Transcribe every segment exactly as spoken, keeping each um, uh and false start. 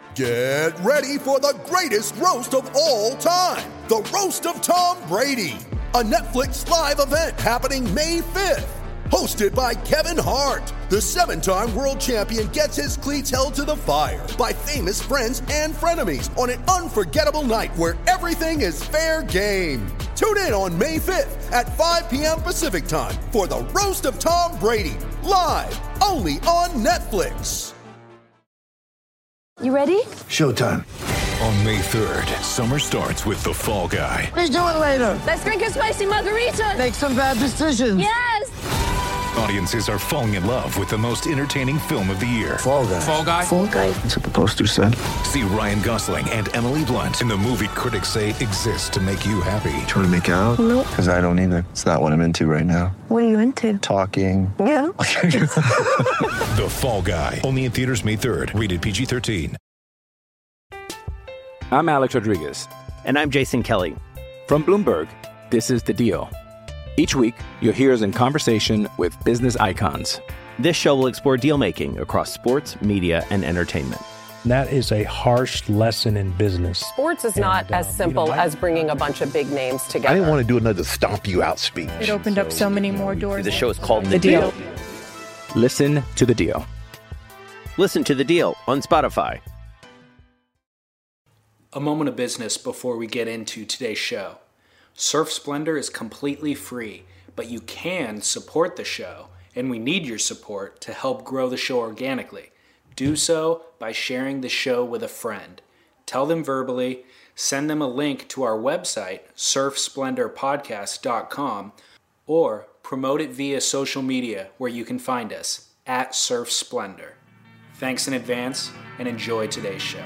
Get ready for the greatest roast of all time, the Roast of Tom Brady, a Netflix live event happening May fifth. Hosted by Kevin Hart, the seven-time world champion gets his cleats held to the fire by famous friends and frenemies on an unforgettable night where everything is fair game. Tune in on May fifth at five p.m. Pacific time for the Roast of Tom Brady, live only on Netflix. You ready? Showtime. On May third, summer starts with The Fall Guy. Let's do it later. Let's drink a spicy margarita. Make some bad decisions. Yes! Audiences are falling in love with the most entertaining film of the year. Fall Guy. Fall Guy? Fall Guy. That's what the poster said. See Ryan Gosling and Emily Blunt in the movie critics say exists to make you happy. Trying to make it out? Nope. Because I don't either. It's not what I'm into right now. What are you into? Talking. Yeah. The Fall Guy. Only in theaters May third. Rated P G thirteen. I'm Alex Rodriguez. And I'm Jason Kelly. From Bloomberg, this is The Deal. Each week, you'll hear us in conversation with business icons. This show will explore deal-making across sports, media, and entertainment. That is a harsh lesson in business. Sports is not And, uh, as simple you know, I- as bringing a bunch of big names together. I didn't want to do another stomp you out speech. It opened up so many more doors. The show is called The, The deal. Deal. Listen to The Deal. Listen to The Deal on Spotify. A moment of business before we get into today's show. Surf Splendor is completely free, but you can support the show, and we need your support to help grow the show organically. Do so by sharing the show with a friend. Tell them verbally, send them a link to our website, surf splendor podcast dot com, or promote it via social media where you can find us, at Surf Splendor. Thanks in advance, and enjoy today's show.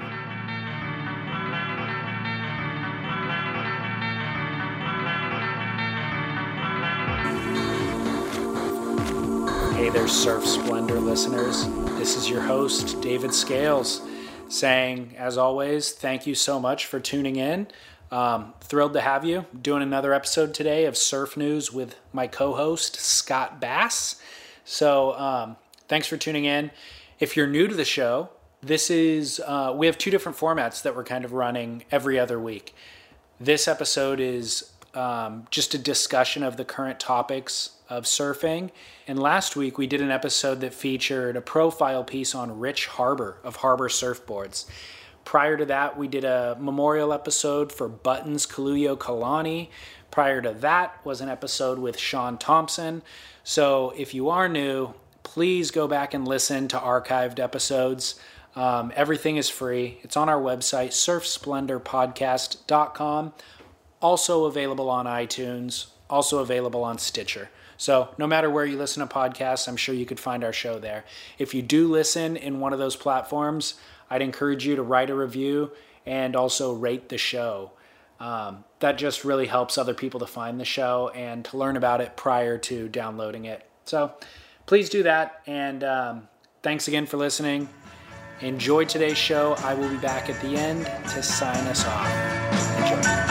Hey there, Surf Splendor listeners. This is your host, David Scales, saying, as always, thank you so much for tuning in. Um, thrilled to have you. Doing another episode today of Surf News with my co-host, Scott Bass. So um, thanks for tuning in. If you're new to the show, this is uh, we have two different formats that we're kind of running every other week. This episode is um, just a discussion of the current topics of surfing. And last week we did an episode that featured a profile piece on Rich Harbor of Harbor Surfboards. Prior to that, we did a memorial episode for Buttons Kaluyo Kalani. Prior to that was an episode with Sean Thompson. So if you are new, please go back and listen to archived episodes. Um, everything is free. It's on our website, surf splendor podcast dot com. Also available on iTunes, also available on Stitcher. So no matter where you listen to podcasts, I'm sure you could find our show there. If you do listen in one of those platforms, I'd encourage you to write a review and also rate the show. Um, that just really helps other people to find the show and to learn about it prior to downloading it. So please do that. And um, thanks again for listening. Enjoy today's show. I will be back at the end to sign us off. Enjoy.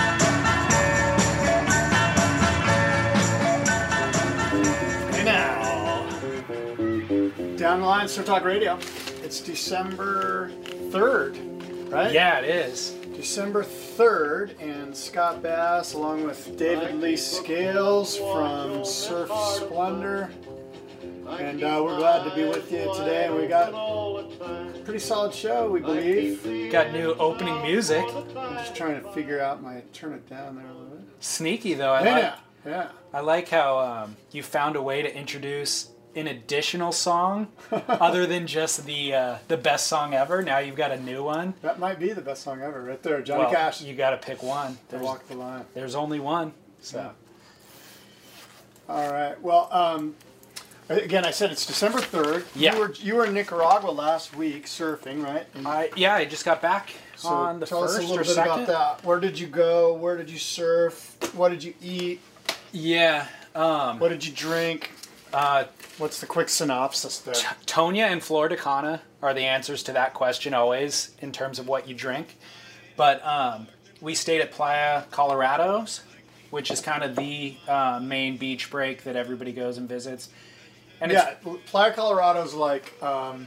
Now, down the line, Surf Talk Radio. It's December third, right? Yeah, it is. December third, and Scott Bass, along with David Lee Scales from Surf Splendor. And uh, we're glad to be with you today. And we got a pretty solid show, we believe. Got new opening music. I'm just trying to figure out my, turn it down there a little bit. Sneaky, though. I Yeah, like, yeah. I like how um, you found a way to introduce an additional song other than just the uh, the best song ever. Now you've got a new one. That might be the best song ever, right there. Johnny Well, Cash. You got to pick one. To There's, walk the line. there's only one. So. Yeah. All right. Well, um, again, I said it's December third. Yeah. You were you were in Nicaragua last week surfing, right? And I yeah, I just got back so on the tell first us a little or bit second. about that. Where did you go? Where did you surf? What did you eat? Yeah. Um, What did you drink? uh, What's the quick synopsis there? T- Tonya and Flor de Cana are the answers to that question always in terms of what you drink. But um, we stayed at Playa Colorado's, which is kind of the uh, main beach break that everybody goes and visits. And yeah, Playa Colorado's like um,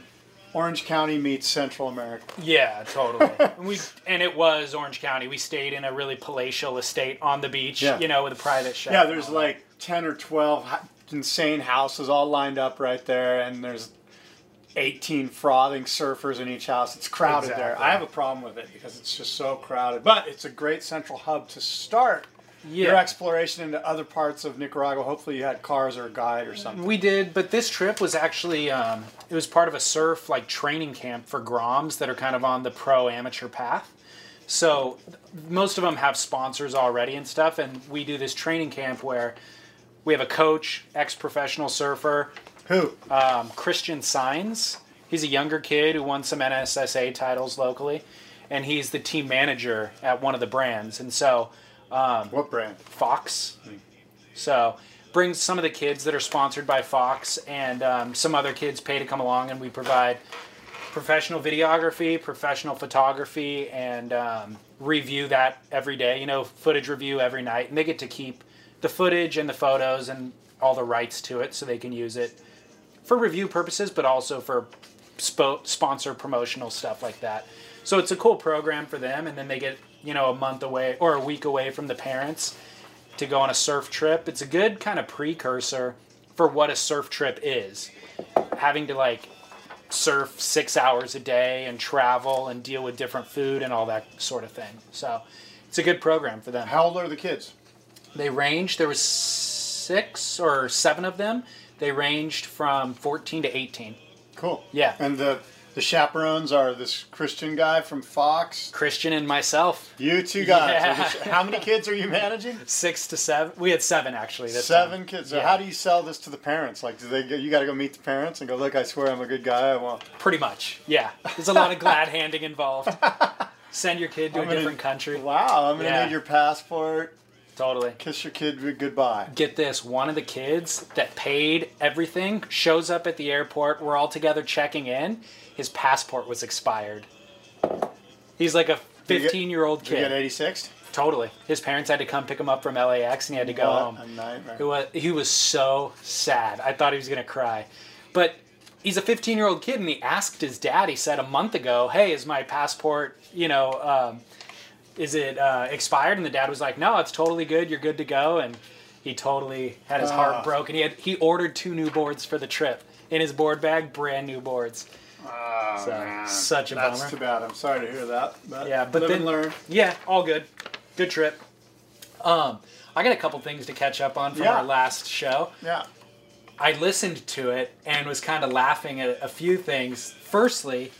Orange County meets Central America. Yeah, totally. and, we, and it was Orange County. We stayed in a really palatial estate on the beach, yeah. you know, with a private chef. Yeah, there's like ten or twelve insane houses all lined up right there, and there's eighteen frothing surfers in each house. It's crowded exactly. there. I have a problem with it because it's just so crowded. But it's a great central hub to start yeah. your exploration into other parts of Nicaragua. Hopefully you had cars or a guide or something. We did, but this trip was actually, um, it was part of a surf like training camp for Groms that are kind of on the pro-amateur path. So most of them have sponsors already and stuff, and we do this training camp where we have a coach, ex-professional surfer. Who? Um, Christian Signs. He's a younger kid who won some N S S A titles locally, and he's the team manager at one of the brands. And so, um, what brand? Fox. Hmm. So brings some of the kids that are sponsored by Fox, and um, some other kids pay to come along, and we provide professional videography, professional photography, and um, review that every day. You know, footage review every night, and they get to keep the footage and the photos and all the rights to it, so they can use it for review purposes, but also for spo- sponsor promotional stuff like that. So it's a cool program for them, and then they get, you know, a month away or a week away from the parents to go on a surf trip. It's a good kind of precursor for what a surf trip is. Having to like surf six hours a day and travel and deal with different food and all that sort of thing. So it's a good program for them. How old are the kids? They range, there was six or seven of them. They ranged from fourteen to eighteen. Cool. Yeah. And the the chaperones are this Christian guy from Fox. Christian and myself. You two guys. Yeah. How many kids are you managing? Six to seven. We had seven actually. This seven time. kids. So yeah. How do you sell this to the parents? Like, do they? Go, you got to go meet the parents and go, look, I swear I'm a good guy. I want. Pretty much. Yeah. There's a lot of glad handing involved. Send your kid to I'm a gonna, different country. Wow. I'm gonna yeah. need your passport. Totally. Kiss your kid goodbye. Get this, one of the kids that paid everything shows up at the airport. We're all together checking in. His passport was expired. He's like a fifteen-year-old kid. Did you get eighty-six? Totally. His parents had to come pick him up from L A X, and he had to go what home. A nightmare. He was, he was so sad. I thought he was going to cry. But he's a fifteen-year-old kid, and he asked his dad, he said a month ago, hey, is my passport, you know... Um, is it uh, expired? And the dad was like, no, it's totally good. You're good to go. And he totally had his uh, heart broken. He had he ordered two new boards for the trip. In his board bag, brand new boards. Oh, so, man. Such a That's bummer. too bad. I'm sorry to hear that. But yeah, but live then, and learn. Yeah, all good. Good trip. Um, I got a couple things to catch up on from yeah. our last show. Yeah. I listened to it and was kind of laughing at a few things. Firstly,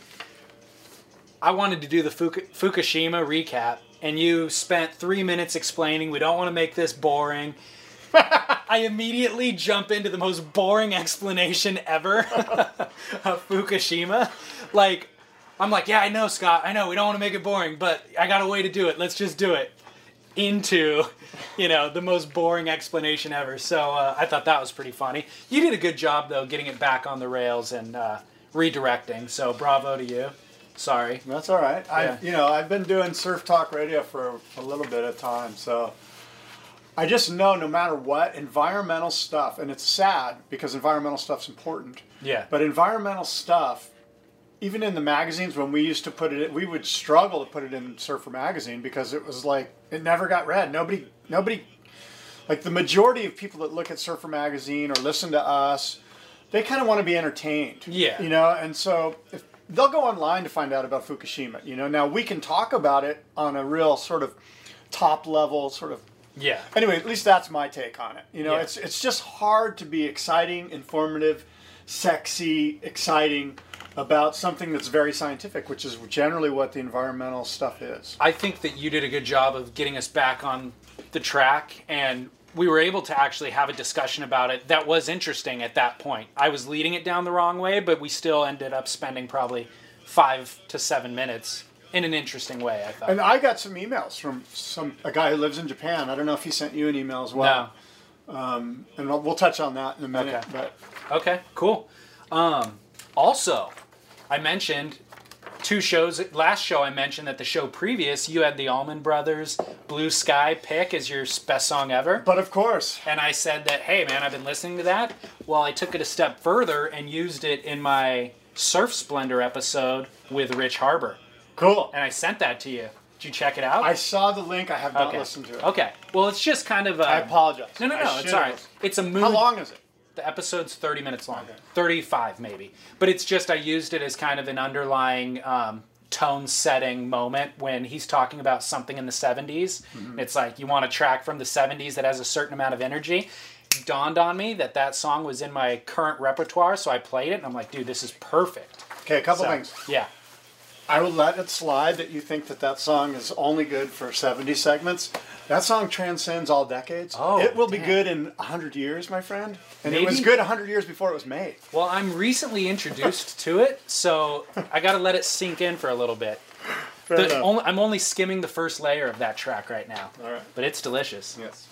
I wanted to do the Fuku- Fukushima recap, and you spent three minutes explaining we don't want to make this boring. I immediately jump into the most boring explanation ever of Fukushima. Like, I'm like, yeah, I know, Scott. I know, we don't want to make it boring, but I got a way to do it. Let's just do it. Into, you know, the most boring explanation ever. So uh, I thought that was pretty funny. You did a good job, though, getting it back on the rails and uh, redirecting. So bravo to you. Sorry. That's all right. Yeah. I, you know, I've been doing Surf Talk Radio for a little bit of time, so I just know no matter what, environmental stuff, and it's sad because environmental stuff's important. Yeah. But environmental stuff, even in the magazines when we used to put it in, we would struggle to put it in Surfer Magazine because it was like, it never got read. Nobody, nobody, like the majority of people that look at Surfer Magazine or listen to us, they kind of want to be entertained. Yeah. You know, and so if, they'll go online to find out about Fukushima. You know, now we can talk about it on a real sort of top level sort of. Yeah. Anyway, at least that's my take on it. You know, Yeah. it's it's just hard to be exciting, informative, sexy, exciting about something that's very scientific, which is generally what the environmental stuff is. I think that you did a good job of getting us back on the track, and we were able to actually have a discussion about it that was interesting at that point. I was leading it down the wrong way, but we still ended up spending probably five to seven minutes in an interesting way, I thought. And I got some emails from some a guy who lives in Japan. I don't know if he sent you an email as well. No. Um, and we'll, we'll touch on that in a minute. Okay. But Okay, cool. Um, also, I mentioned two shows. Last show I mentioned that the show previous, you had the Allman Brothers Blue Sky pick as your best song ever. But of course. And I said that, hey man, I've been listening to that. Well, I took it a step further and used it in my Surf Splendor episode with Rich Harbor. Cool. And I sent that to you. Did you check it out? I saw the link. I have not okay. listened to it. Okay. Well, it's just kind of a... I apologize. No, no, no. I It's all right. listened. It's a mood... How long is it? The episode's thirty minutes long. Okay. thirty-five, maybe. But it's just, I used it as kind of an underlying um, tone-setting moment when he's talking about something in the seventies. Mm-hmm. It's like, you want a track from the seventies that has a certain amount of energy. It dawned on me that that song was in my current repertoire, so I played it, and I'm like, dude, this is perfect. Okay, a couple so, things. Yeah. I will let it slide that you think that that song is only good for seventy segments. That song transcends all decades. Oh, it will damn. be good in one hundred years, my friend. And Maybe? it was good one hundred years before it was made. Well, I'm recently introduced to it, so I got to let it sink in for a little bit. The, only, I'm only skimming the first layer of that track right now. All right. But it's delicious. Yes.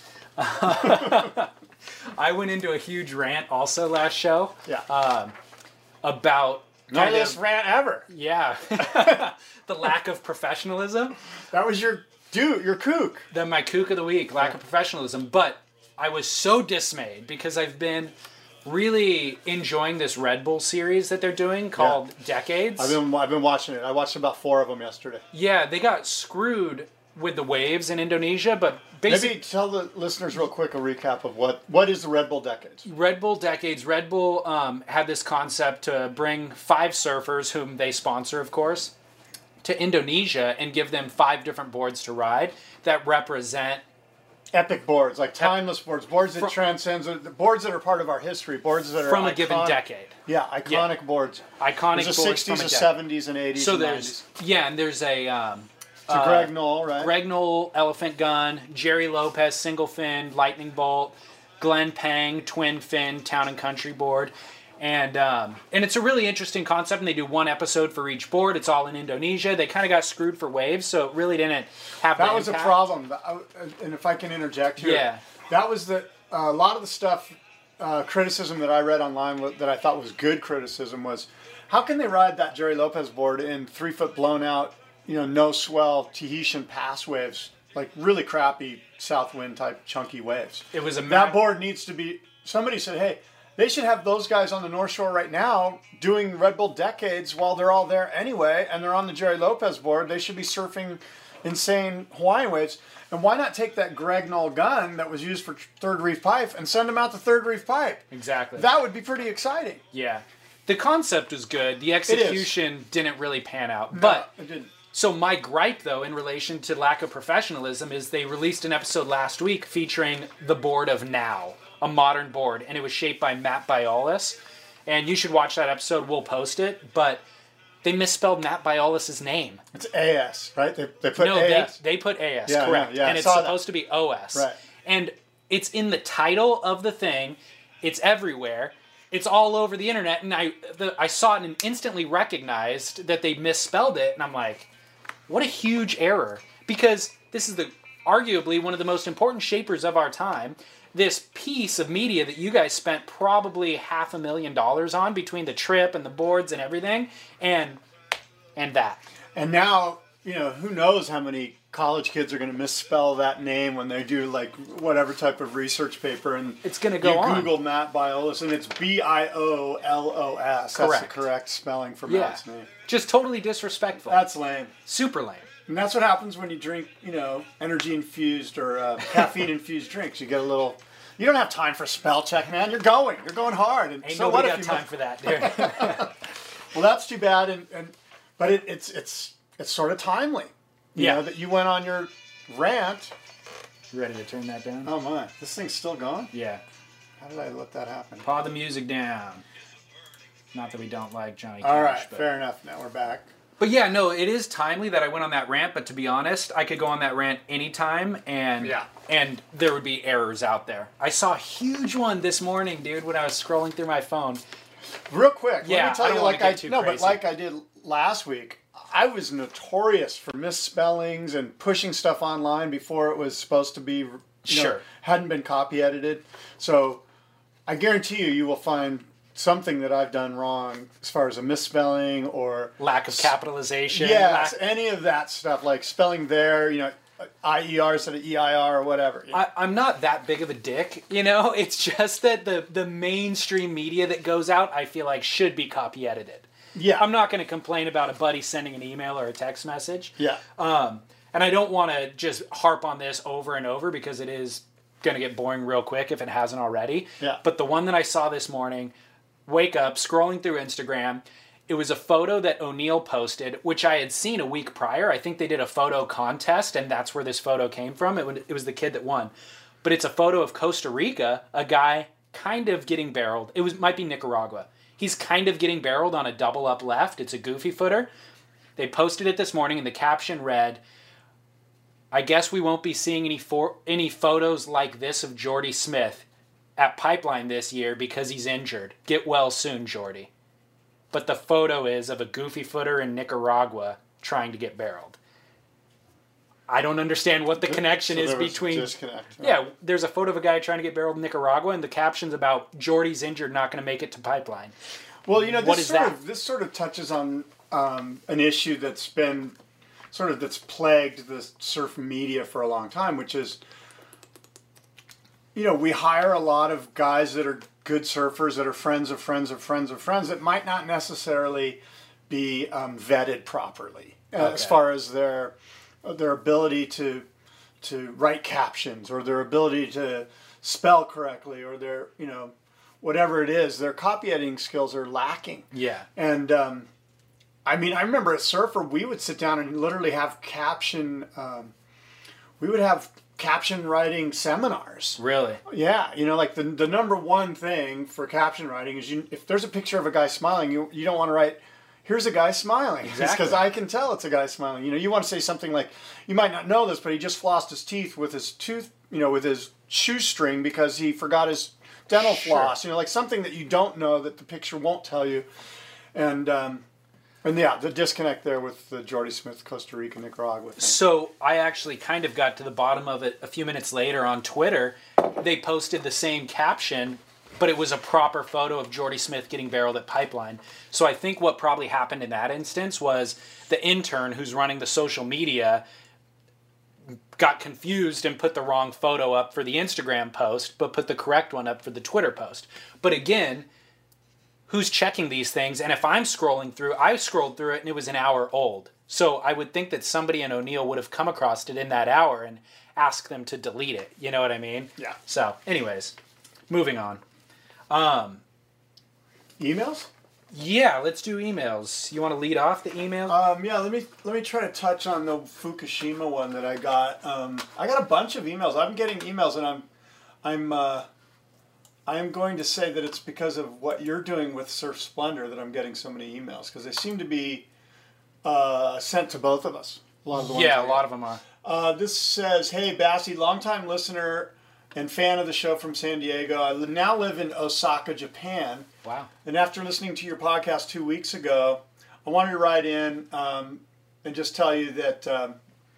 I went into a huge rant also last show. Yeah. Um, about... Not this rant ever. Yeah. The lack of professionalism. That was your dude, your kook. Then my kook of the week, lack yeah. of professionalism. But I was so dismayed because I've been really enjoying this Red Bull series that they're doing called yeah. Decades. I've been I've been watching it. I watched about four of them yesterday. Yeah, they got screwed with the waves in Indonesia, but basically... Maybe tell the listeners real quick a recap of what, what is the Red Bull Decades? Red Bull Decades. Red Bull um, had this concept to bring five surfers, whom they sponsor, of course, to Indonesia and give them five different boards to ride that represent... Epic boards, like timeless ep- boards, boards that from, transcends, boards that are part of our history, boards that are from a iconic, given decade. Yeah, iconic yeah. boards. Iconic there's boards sixties, from a the seventies, and eighties, so and there's, nineties. Yeah, and there's a... Um, So uh, Greg Knoll, right? Greg Knoll, Elephant Gun, Jerry Lopez, Single Fin, Lightning Bolt, Glenn Pang, Twin Fin, Town and Country board. And um, and it's a really interesting concept, and they do one episode for each board. It's all in Indonesia. They kind of got screwed for waves, so it really didn't have that the was impact. a problem. And if I can interject here, yeah. that was the uh, a lot of the stuff, uh, criticism that I read online that I thought was good criticism was, how can they ride that Jerry Lopez board in three foot blown out, you know, no swell Tahitian pass waves, like really crappy south wind type chunky waves. It was a that ma- board needs to be. Somebody said, hey, they should have those guys on the North Shore right now doing Red Bull Decades while they're all there anyway, and they're on the Jerry Lopez board. They should be surfing insane Hawaiian waves. And why not take that Greg Knoll gun that was used for Third Reef Pipe and send them out to Third Reef Pipe? Exactly. That would be pretty exciting. Yeah. The concept was good. The execution didn't really pan out. No, but it didn't. So my gripe, though, in relation to lack of professionalism is they released an episode last week featuring the board of Now, a modern board, and it was shaped by Matt Biolis. And you should watch that episode. We'll post it. But they misspelled Matt Biolis' name. It's A S, right? They, they put no, A S. they, they put A S, yeah, correct. Yeah, yeah, and it's supposed supposed to be O S. Right. And it's in the title of the thing. It's everywhere. It's all over the internet. And I, the, I saw it and instantly recognized that they misspelled it. And I'm like... what a huge error, because this is the arguably one of the most important shapers of our time. This piece of media that you guys spent probably half a million dollars on between the trip and the boards and everything, and and that. And now, you know, who knows how many college kids are going to misspell that name when they do like whatever type of research paper, and it's going to go you on. Google Matt Biolis, and it's B I O L O S. Correct. That's the correct spelling for yeah. Matt's name. Just totally disrespectful. That's lame. Super lame. And that's what happens when you drink, you know, energy-infused or uh, caffeine-infused drinks. You get a little... You don't have time for spell check, man. You're going. You're going hard. And Ain't so nobody what got if time you... for that, dude. Well, that's too bad. And, and But it, it's it's it's sort of timely. You yeah. know, that you went on your rant. You ready to turn that down? Oh, my. This thing's still going? Yeah. How did I let that happen? Paw the music down. Not that we don't like Johnny Cash. All right. But... fair enough. Now we're back. But yeah, no, it is timely that I went on that rant, but to be honest, I could go on that rant anytime and yeah. and there would be errors out there. I saw a huge one this morning, dude, when I was scrolling through my phone. Real quick, yeah, let me tell I don't you, want like to get I too no, crazy. but like I did last week, I was notorious for misspellings and pushing stuff online before it was supposed to be, you know, sure, hadn't been copy edited. So I guarantee you, you will find something that I've done wrong as far as a misspelling or lack of capitalization. Yes, lack... any of that stuff, like spelling there, you know, I E R instead of E I R or whatever. You know? I, I'm not that big of a dick, you know? It's just that the, the mainstream media that goes out, I feel like, should be copy edited. Yeah. I'm not going to complain about a buddy sending an email or a text message. Yeah. Um, and I don't want to just harp on this over and over because it is going to get boring real quick if it hasn't already. Yeah. But the one that I saw this morning, wake up, scrolling through Instagram, it was a photo that O'Neal posted, which I had seen a week prior. I think they did a photo contest, and that's where this photo came from. It, would, it was the kid that won. But it's a photo of Costa Rica, a guy kind of getting barreled. It was might be Nicaragua. He's kind of getting barreled on a double up left. It's a goofy footer. They posted it this morning, and the caption read, I guess we won't be seeing any for, any photos like this of Jordy Smith at Pipeline this year because he's injured. Get well soon, Jordy. But the photo is of a goofy footer in Nicaragua trying to get barreled. I don't understand what the connection so is there was between... a disconnect, right? Yeah, there's a photo of a guy trying to get barreled in Nicaragua, and the caption's about Jordy's injured, not going to make it to Pipeline. Well, you know, What this is sort that? of this sort of touches on um, an issue that's been sort of that's plagued the surf media for a long time, which is, you know, we hire a lot of guys that are good surfers that are friends of friends of friends of friends that might not necessarily be um, vetted properly uh, Okay. as far as their their ability to to write captions or their ability to spell correctly or their, you know, whatever it is, their copy editing skills are lacking. Yeah. And um, I mean, I remember at Surfer, we would sit down and literally have caption, um, we would have caption writing seminars. Really? Yeah, you know, like the the number one thing for caption writing is you, if there's a picture of a guy smiling, you you don't want to write, here's a guy smiling. Exactly. Because I can tell it's a guy smiling. You know, you want to say something like, you might not know this, but he just flossed his teeth with his tooth, you know, with his shoestring because he forgot his dental Sure. floss. You know, like something that you don't know that the picture won't tell you. And, um, and yeah, the disconnect there with the Jordy Smith, Costa Rica, Nicaragua thing. So I actually kind of got to the bottom of it a few minutes later on Twitter. They posted the same caption, but it was a proper photo of Jordy Smith getting barreled at Pipeline. So I think what probably happened in that instance was the intern who's running the social media got confused and put the wrong photo up for the Instagram post, but put the correct one up for the Twitter post. But again, who's checking these things? And if I'm scrolling through, I scrolled through it and it was an hour old. So I would think that somebody in O'Neal would have come across it in that hour and asked them to delete it. You know what I mean? Yeah. So anyways, moving on. Um, Emails? Yeah, let's do emails. You want to lead off the email? Um, yeah, let me let me try to touch on the Fukushima one that I got. Um, I got a bunch of emails. I'm getting emails, and I'm I'm uh, I'm going to say that it's because of what you're doing with Surf Splendor that I'm getting so many emails because they seem to be uh, sent to both of us. A lot of the ones yeah, I a lot got. of them are. Uh, this says, "Hey, Bassy, longtime listener and fan of the show from San Diego. I now live in Osaka, Japan. Wow. And after listening to your podcast two weeks ago, I wanted to write in um, and just tell you that um,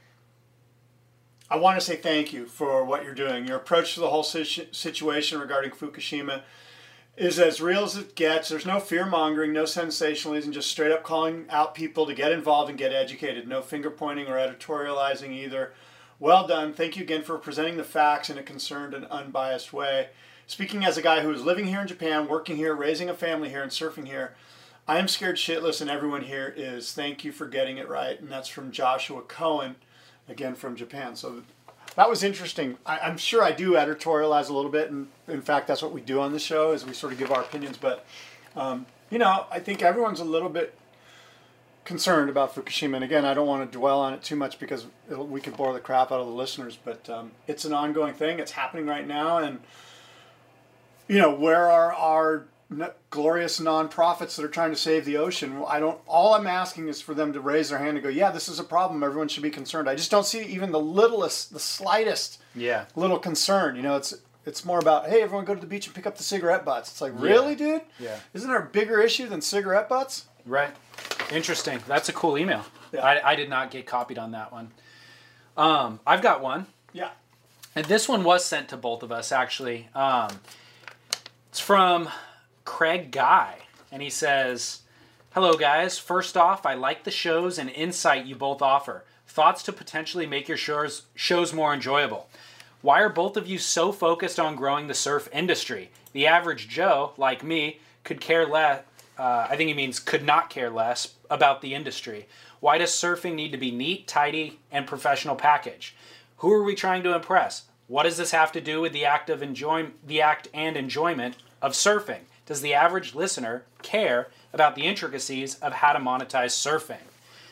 I want to say thank you for what you're doing. Your approach to the whole situ- situation regarding Fukushima is as real as it gets. There's no fear-mongering, no sensationalism, just straight up calling out people to get involved and get educated. No finger-pointing or editorializing either. Well done. Thank you again for presenting the facts in a concerned and unbiased way. Speaking as a guy who is living here in Japan, working here, raising a family here, and surfing here, I am scared shitless, and everyone here is. Thank you for getting it right. And that's from Joshua Cohen, again from Japan. So that was interesting. I, I'm sure I do editorialize a little bit, and in fact, that's what we do on the show, is we sort of give our opinions. But, um, you know, I think everyone's a little bit concerned about Fukushima. And again, I don't want to dwell on it too much because it'll, we could bore the crap out of the listeners. But um, it's an ongoing thing. It's happening right now. And, you know, where are our n- glorious nonprofits that are trying to save the ocean? Well, I don't. All I'm asking is for them to raise their hand and go, yeah, this is a problem. Everyone should be concerned. I just don't see even the littlest, the slightest Yeah. little concern. You know, it's it's more about, hey, everyone go to the beach and pick up the cigarette butts. It's like, really, dude? Yeah. Isn't there a bigger issue than cigarette butts? Right. Interesting. That's a cool email. Yeah. I, I did not get copied on that one. Um, I've got one. Yeah. And this one was sent to both of us, actually. Um, it's from Craig Guy. And he says, hello, guys. First off, I like the shows and insight you both offer. Thoughts to potentially make your shows, shows more enjoyable. Why are both of you so focused on growing the surf industry? The average Joe, like me, could care less uh, I think he means could not care less about the industry. Why does surfing need to be neat, tidy, and professional package? Who are we trying to impress? What does this have to do with the act of enjoy, the act and enjoyment of surfing? Does the average listener care about the intricacies of how to monetize surfing?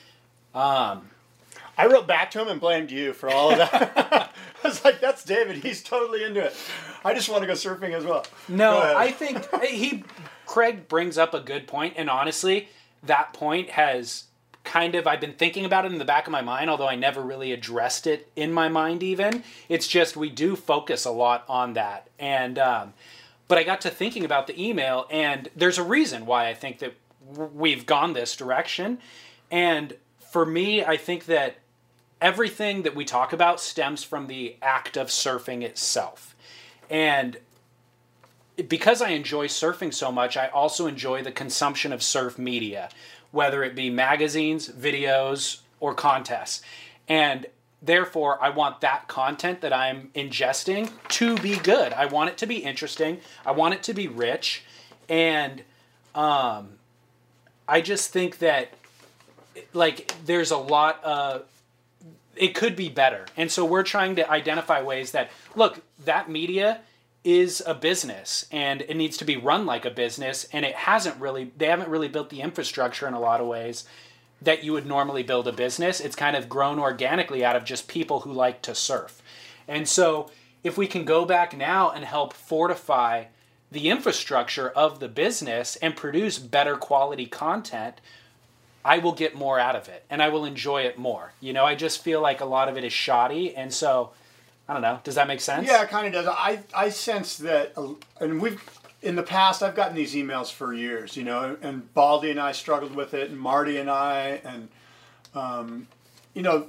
Um, I wrote back to him and blamed you for all of that. I was like, that's David. He's totally into it. I just want to go surfing as well. No, I think he, Craig brings up a good point, and honestly, that point has kind of, I've been thinking about it in the back of my mind, although I never really addressed it in my mind even. It's just we do focus a lot on that. And um, but I got to thinking about the email, and there's a reason why I think that we've gone this direction. And for me, I think that everything that we talk about stems from the act of surfing itself. And because I enjoy surfing so much, I also enjoy the consumption of surf media, whether it be magazines, videos, or contests. And therefore, I want that content that I'm ingesting to be good. I want it to be interesting. I want it to be rich. And um, I just think that, like, there's a lot of, it could be better. And so we're trying to identify ways that, look, that media is a business and it needs to be run like a business, and it hasn't really, they haven't really built the infrastructure in a lot of ways that you would normally build a business. It's kind of grown organically out of just people who like to surf. And so if we can go back now and help fortify the infrastructure of the business and produce better quality content, I will get more out of it and I will enjoy it more. You know, I just feel like a lot of it is shoddy. And so, I don't know. Does that make sense? Yeah, it kind of does. I, I sense that, and we've, in the past, I've gotten these emails for years, you know, and Baldy and I struggled with it, and Marty and I, and, um, you know,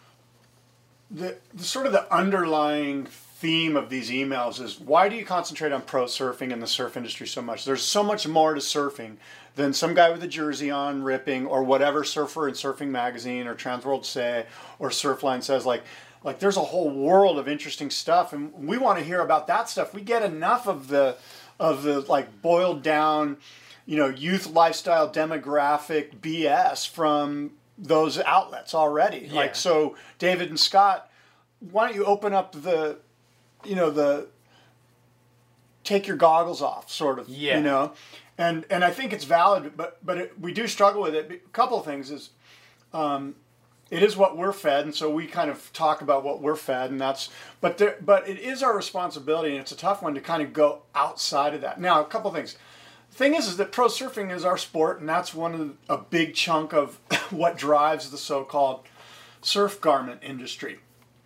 the, the sort of the underlying theme of these emails is, why do you concentrate on pro surfing and the surf industry so much? There's so much more to surfing than some guy with a jersey on ripping, or whatever Surfer and Surfing Magazine or Transworld say, or Surfline says. Like, like there's a whole world of interesting stuff, and we want to hear about that stuff. We get enough of the, of the like boiled down, you know, youth lifestyle demographic B S from those outlets already. Yeah. Like, so David and Scott, why don't you open up the, you know, the take your goggles off sort of, yeah. you know? And and I think it's valid, but but it, we do struggle with it. A couple of things is, um, it is what we're fed, and so we kind of talk about what we're fed, and that's. But there, but it is our responsibility, and it's a tough one to kind of go outside of that. Now, a couple of things. The thing is, is that pro surfing is our sport, and that's one of the, a big chunk of what drives the so-called surf garment industry.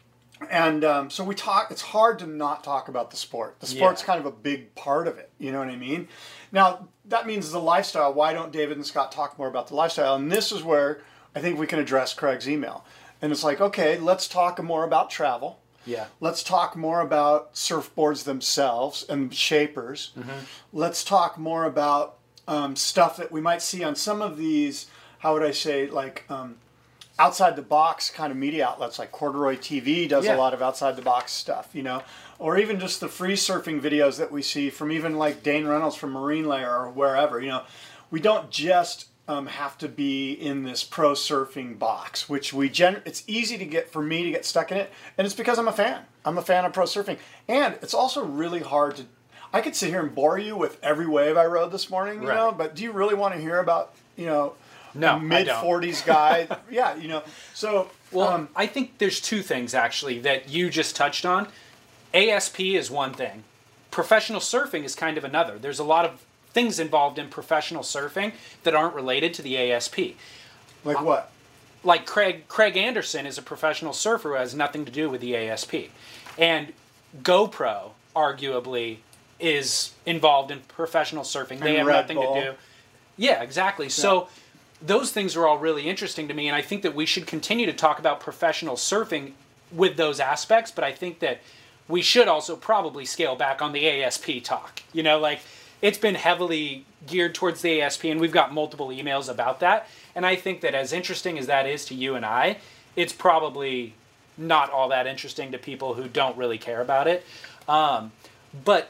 And um, so we talk. It's hard to not talk about the sport. The sport's yeah. kind of a big part of it. You know what I mean? Now that means the lifestyle. Why don't David and Scott talk more about the lifestyle? And this is where I think we can address Craig's email. And it's like, okay, let's talk more about travel. Yeah. Let's talk more about surfboards themselves and shapers. Mm-hmm. Let's talk more about um, stuff that we might see on some of these. How would I say, like? Um, outside the box kind of media outlets, like Corduroy T V does yeah. a lot of outside the box stuff, you know, or even just the free surfing videos that we see from even like Dane Reynolds from Marine Layer or wherever. You know, we don't just um, have to be in this pro surfing box, which we gen. It's easy to get for me to get stuck in it, and it's because I'm a fan. I'm a fan of pro surfing, and it's also really hard to. I could sit here and bore you with every wave I rode this morning, you right. know, but do you really want to hear about, you know? No, mid forties guy. Yeah, you know. So, well, um, I think there's two things actually that you just touched on. A S P is one thing. Professional surfing is kind of another. There's a lot of things involved in professional surfing that aren't related to the A S P. Like uh, what? Like Craig Craig Anderson is a professional surfer who has nothing to do with the A S P. And GoPro, arguably, is involved in professional surfing. They and have Red nothing Bull. to do. Yeah, exactly. Yeah. So those things are all really interesting to me, and I think that we should continue to talk about professional surfing with those aspects, but I think that we should also probably scale back on the A S P talk. You know, like, it's been heavily geared towards the A S P, and we've got multiple emails about that, and I think that as interesting as that is to you and I, it's probably not all that interesting to people who don't really care about it. Um, but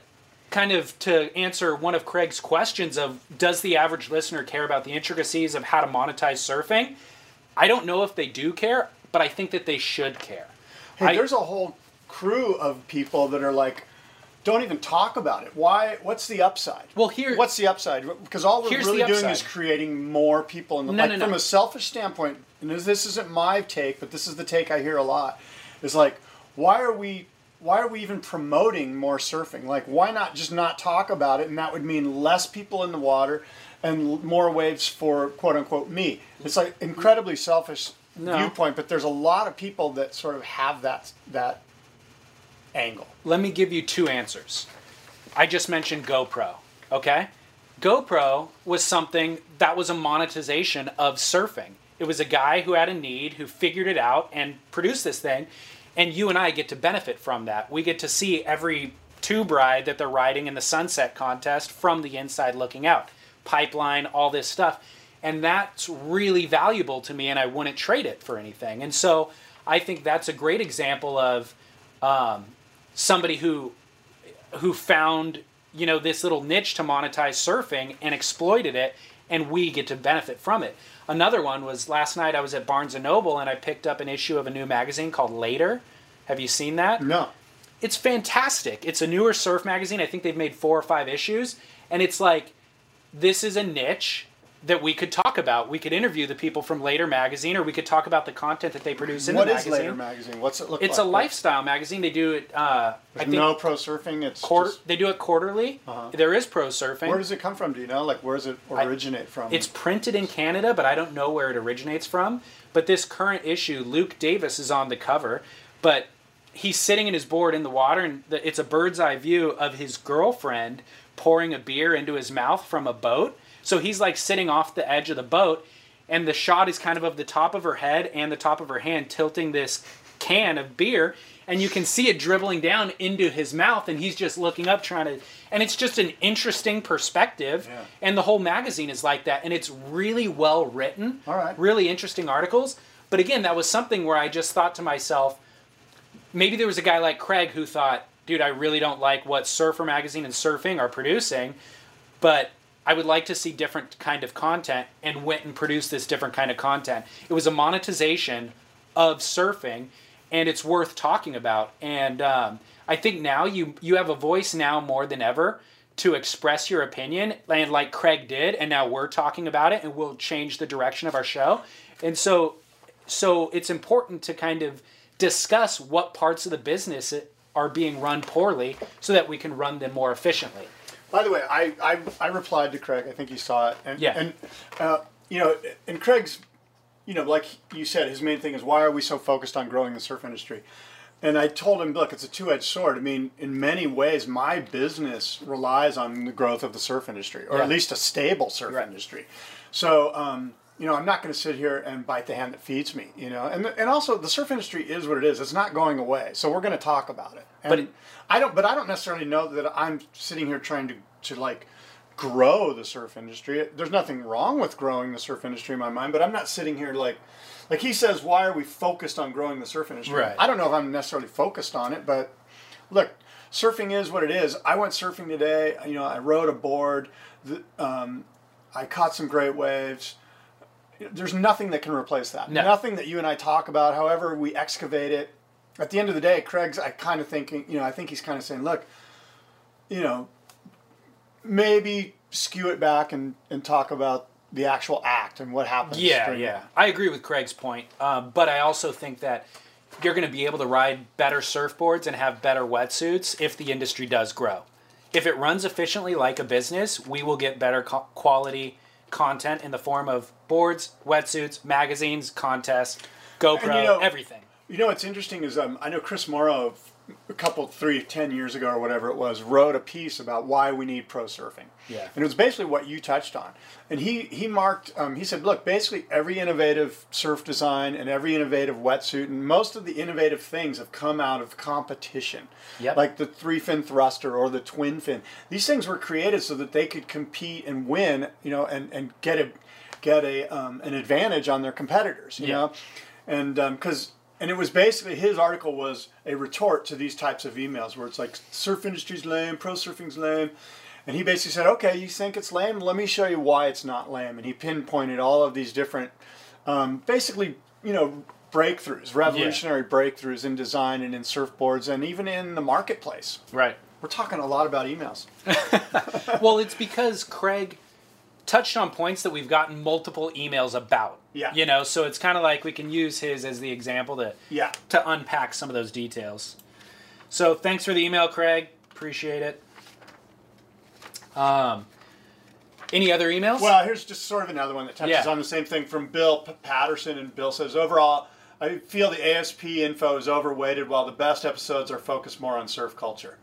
kind of to answer one of Craig's questions of does the average listener care about the intricacies of how to monetize surfing? I don't know if they do care, but I think that they should care. Hey, I, there's a whole crew of people that are like, don't even talk about it. Why? What's the upside? Well, here, what's the upside? Because all we're really doing is creating more people. In the, no, like, no, no. From a selfish standpoint, and this isn't my take, but this is the take I hear a lot. Is like, why are we? Why are we even promoting more surfing? Like, why not just not talk about it? And that would mean less people in the water and more waves for quote unquote me. It's like incredibly selfish no. viewpoint, but there's a lot of people that sort of have that that. angle. Let me give you two answers. I just mentioned GoPro, okay? GoPro was something that was a monetization of surfing. It was a guy who had a need, who figured it out and produced this thing, and you and I get to benefit from that. We get to see every tube ride that they're riding in the Sunset Contest from the inside looking out. Pipeline, all this stuff. And that's really valuable to me, and I wouldn't trade it for anything. And so I think that's a great example of um, somebody who who found, you know, this little niche to monetize surfing and exploited it, and we get to benefit from it. Another one was last night I was at Barnes and Noble and I picked up an issue of a new magazine called Later. Have you seen that? No. It's fantastic. It's a newer surf magazine. I think they've made four or five issues, and it's like, this is a niche that we could talk about. We could interview the people from Later magazine, or we could talk about the content that they produce in what the magazine. What is Later magazine? What's it look it's like? It's a lifestyle magazine. They do it. Uh, There's I think no pro surfing. It's quarter, just... They do it quarterly. Uh-huh. There is pro surfing. Where does it come from? Do you know? Like, where does it originate I, from? It's printed in Canada, but I don't know where it originates from. But this current issue, Luke Davis is on the cover, but he's sitting in his board in the water, and the, it's a bird's eye view of his girlfriend pouring a beer into his mouth from a boat. So he's like sitting off the edge of the boat, and the shot is kind of of the top of her head and the top of her hand tilting this can of beer, and you can see it dribbling down into his mouth, and he's just looking up trying to, and it's just an interesting perspective, yeah. And the whole magazine is like that, and it's really well written, all right. Really interesting articles. But again, that was something where I just thought to myself, maybe there was a guy like Craig who thought, dude, I really don't like what Surfer Magazine and Surfing are producing, but I would like to see different kind of content, and went and produced this different kind of content. It was a monetization of surfing, and it's worth talking about. And um, I think now you you have a voice now more than ever to express your opinion, and like Craig did, and now we're talking about it, and we'll change the direction of our show. And so, so it's important to kind of discuss what parts of the business are being run poorly so that we can run them more efficiently. By the way, I, I, I replied to Craig. I think you saw it. And, yeah. And, uh, you know, and Craig's, you know, like you said, his main thing is, why are we so focused on growing the surf industry? And I told him, look, it's a two-edged sword. I mean, in many ways, my business relies on the growth of the surf industry, or yeah. at least a stable surf right. industry. So, um, you know, I'm not going to sit here and bite the hand that feeds me, you know. And and also, the surf industry is what it is. It's not going away. So we're going to talk about it. And but it, I don't. But I don't necessarily know that I'm sitting here trying to, to like, grow the surf industry. There's nothing wrong with growing the surf industry in my mind, but I'm not sitting here like, like he says, why are we focused on growing the surf industry? Right. I don't know if I'm necessarily focused on it, but look, surfing is what it is. I went surfing today. You know, I rode a board. The, um, I caught some great waves. There's nothing that can replace that. No. Nothing that you and I talk about, however we excavate it. At the end of the day, Craig's, I kind of thinking, you know, I think he's kind of saying, look, you know, maybe skew it back and, and talk about the actual act and what happens. Yeah, yeah. It. I agree with Craig's point. Um, but I also think that you're going to be able to ride better surfboards and have better wetsuits if the industry does grow. If it runs efficiently like a business, we will get better co- quality content in the form of boards, wetsuits, magazines, contests, GoPro, and, you know, everything. You know what's interesting is um, I know Chris Morrow, a couple, three, ten years ago or whatever it was, wrote a piece about why we need pro surfing. Yeah. And it was basically what you touched on. And he, he marked, um, he said, look, basically every innovative surf design and every innovative wetsuit and most of the innovative things have come out of competition. Yep. Like the three-fin thruster or the twin fin. These things were created so that they could compete and win, you know, and, and get a get a um, an advantage on their competitors, you yeah. know. And because... Um, and it was basically, his article was a retort to these types of emails where it's like, surf industry's lame, pro surfing's lame. And he basically said, okay, you think it's lame? Let me show you why it's not lame. And he pinpointed all of these different, um, basically, you know, breakthroughs, revolutionary yeah. breakthroughs in design and in surfboards and even in the marketplace. Right. We're talking a lot about emails. Well, it's because Craig touched on points that we've gotten multiple emails about. Yeah. You know, so it's kind of like we can use his as the example to yeah. to unpack some of those details. So thanks for the email, Craig. Appreciate it. Um, any other emails? Well, here's just sort of another one that touches yeah. on the same thing from Bill P- Patterson. And Bill says, overall, I feel the A S P info is overweighted while the best episodes are focused more on surf culture.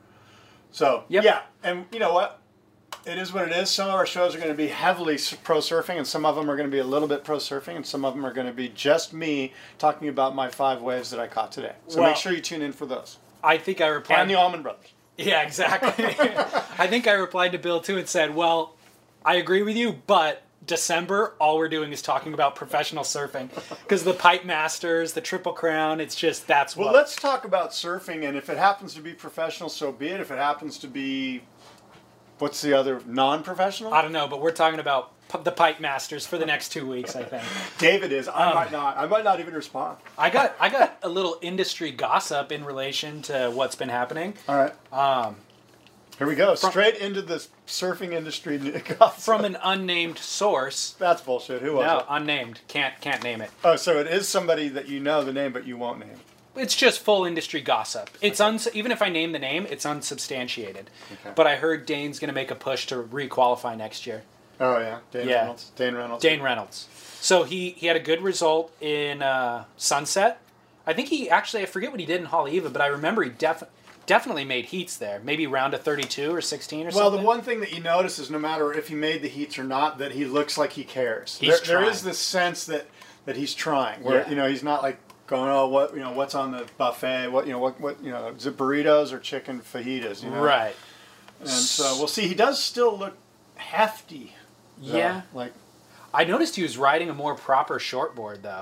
So, yep. yeah. And you know what? It is what it is. Some of our shows are going to be heavily pro surfing, and some of them are going to be a little bit pro surfing, and some of them are going to be just me talking about my five waves that I caught today. So well, make sure you tune in for those. I think I replied. And the Allman Brothers. Yeah, exactly. I think I replied to Bill, too, and said, well, I agree with you, but December, all we're doing is talking about professional surfing. Because the Pipe Masters, the Triple Crown, it's just, that's well, what... Well, let's talk about surfing, and if it happens to be professional, so be it. If it happens to be, what's the other, non-professional? I don't know, but we're talking about p- the Pipe Masters for the next two weeks, I think. David is. I um, might not. I might not even respond. I got I got a little industry gossip in relation to what's been happening. All right. Um, Here we go. From, Straight into the surfing industry gossip. From an unnamed source. That's bullshit. Who was no, it? No, unnamed. Can't can't name it. Oh, so it is somebody that you know the name, but you won't name. It's just full industry gossip. It's uns- even if I name the name, it's unsubstantiated. Okay. But I heard Dane's going to make a push to re-qualify next year. Oh yeah, Dane yeah. Reynolds. Dane Reynolds. Dane Reynolds. So he, he had a good result in uh, Sunset. I think he actually, I forget what he did in Haleiwa, but I remember he def- definitely made heats there. Maybe round of thirty-two or sixteen or well, something. Well, the one thing that you notice is no matter if he made the heats or not, that he looks like he cares. He's there, there is this sense that, that he's trying. Where yeah. you know he's not like going, oh, what you know, what's on the buffet? What you know, what what you know, is it burritos or chicken fajitas? You know? Right. And so we'll see. He does still look hefty. Though. Yeah. Like I noticed he was riding a more proper shortboard though.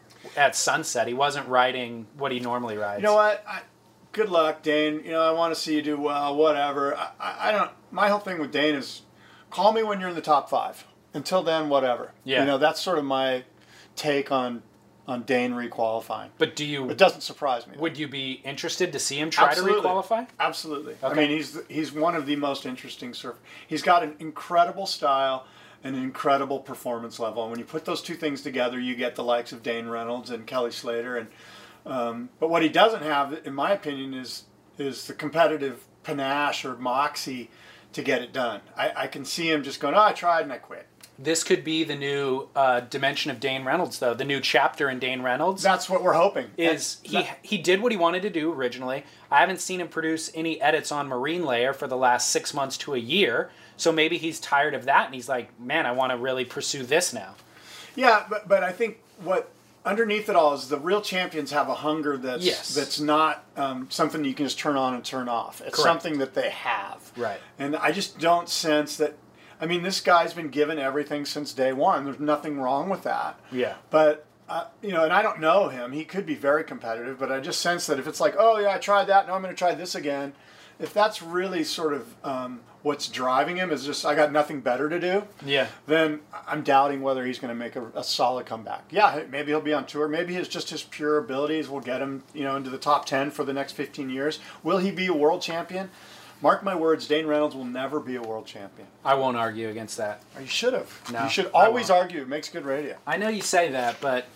At Sunset, he wasn't riding what he normally rides. You know what? I, good luck, Dane. You know, I want to see you do well. Whatever. I, I, I don't. My whole thing with Dane is, call me when you're in the top five. Until then, whatever. Yeah. You know, that's sort of my take on on Dane requalifying. But do you? It doesn't surprise me. Though. Would you be interested to see him try Absolutely. to requalify? Absolutely. Okay. I mean, he's he's one of the most interesting surfers. He's got an incredible style. An incredible performance level, and when you put those two things together, you get the likes of Dane Reynolds and Kelly Slater. And um, but what he doesn't have, in my opinion, is is the competitive panache or moxie to get it done. I, I can see him just going, "Oh, I tried and I quit." This could be the new uh, dimension of Dane Reynolds, though. The new chapter in Dane Reynolds. That's what we're hoping. Is he that, he did what he wanted to do originally. I haven't seen him produce any edits on Marine Layer for the last six months to a year. So maybe he's tired of that, and he's like, man, I want to really pursue this now. Yeah, but but I think what underneath it all is the real champions have a hunger that's yes. that's not um, something you can just turn on and turn off. It's Correct. something that they have. Right. And I just don't sense that. I mean, this guy's been given everything since day one. There's nothing wrong with that. Yeah. But, uh, you know, and I don't know him. He could be very competitive, but I just sense that if it's like, oh, yeah, I tried that, now I'm going to try this again, if that's really sort of um, what's driving him is just, I got nothing better to do, yeah, then I'm doubting whether he's going to make a, a solid comeback. Yeah, maybe he'll be on tour. Maybe it's just his pure abilities will get him, you know, into the top ten for the next fifteen years. Will he be a world champion? Mark my words, Dane Reynolds will never be a world champion. I won't argue against that. Or you should have. No, you should always argue. It makes good radio. I know you say that, but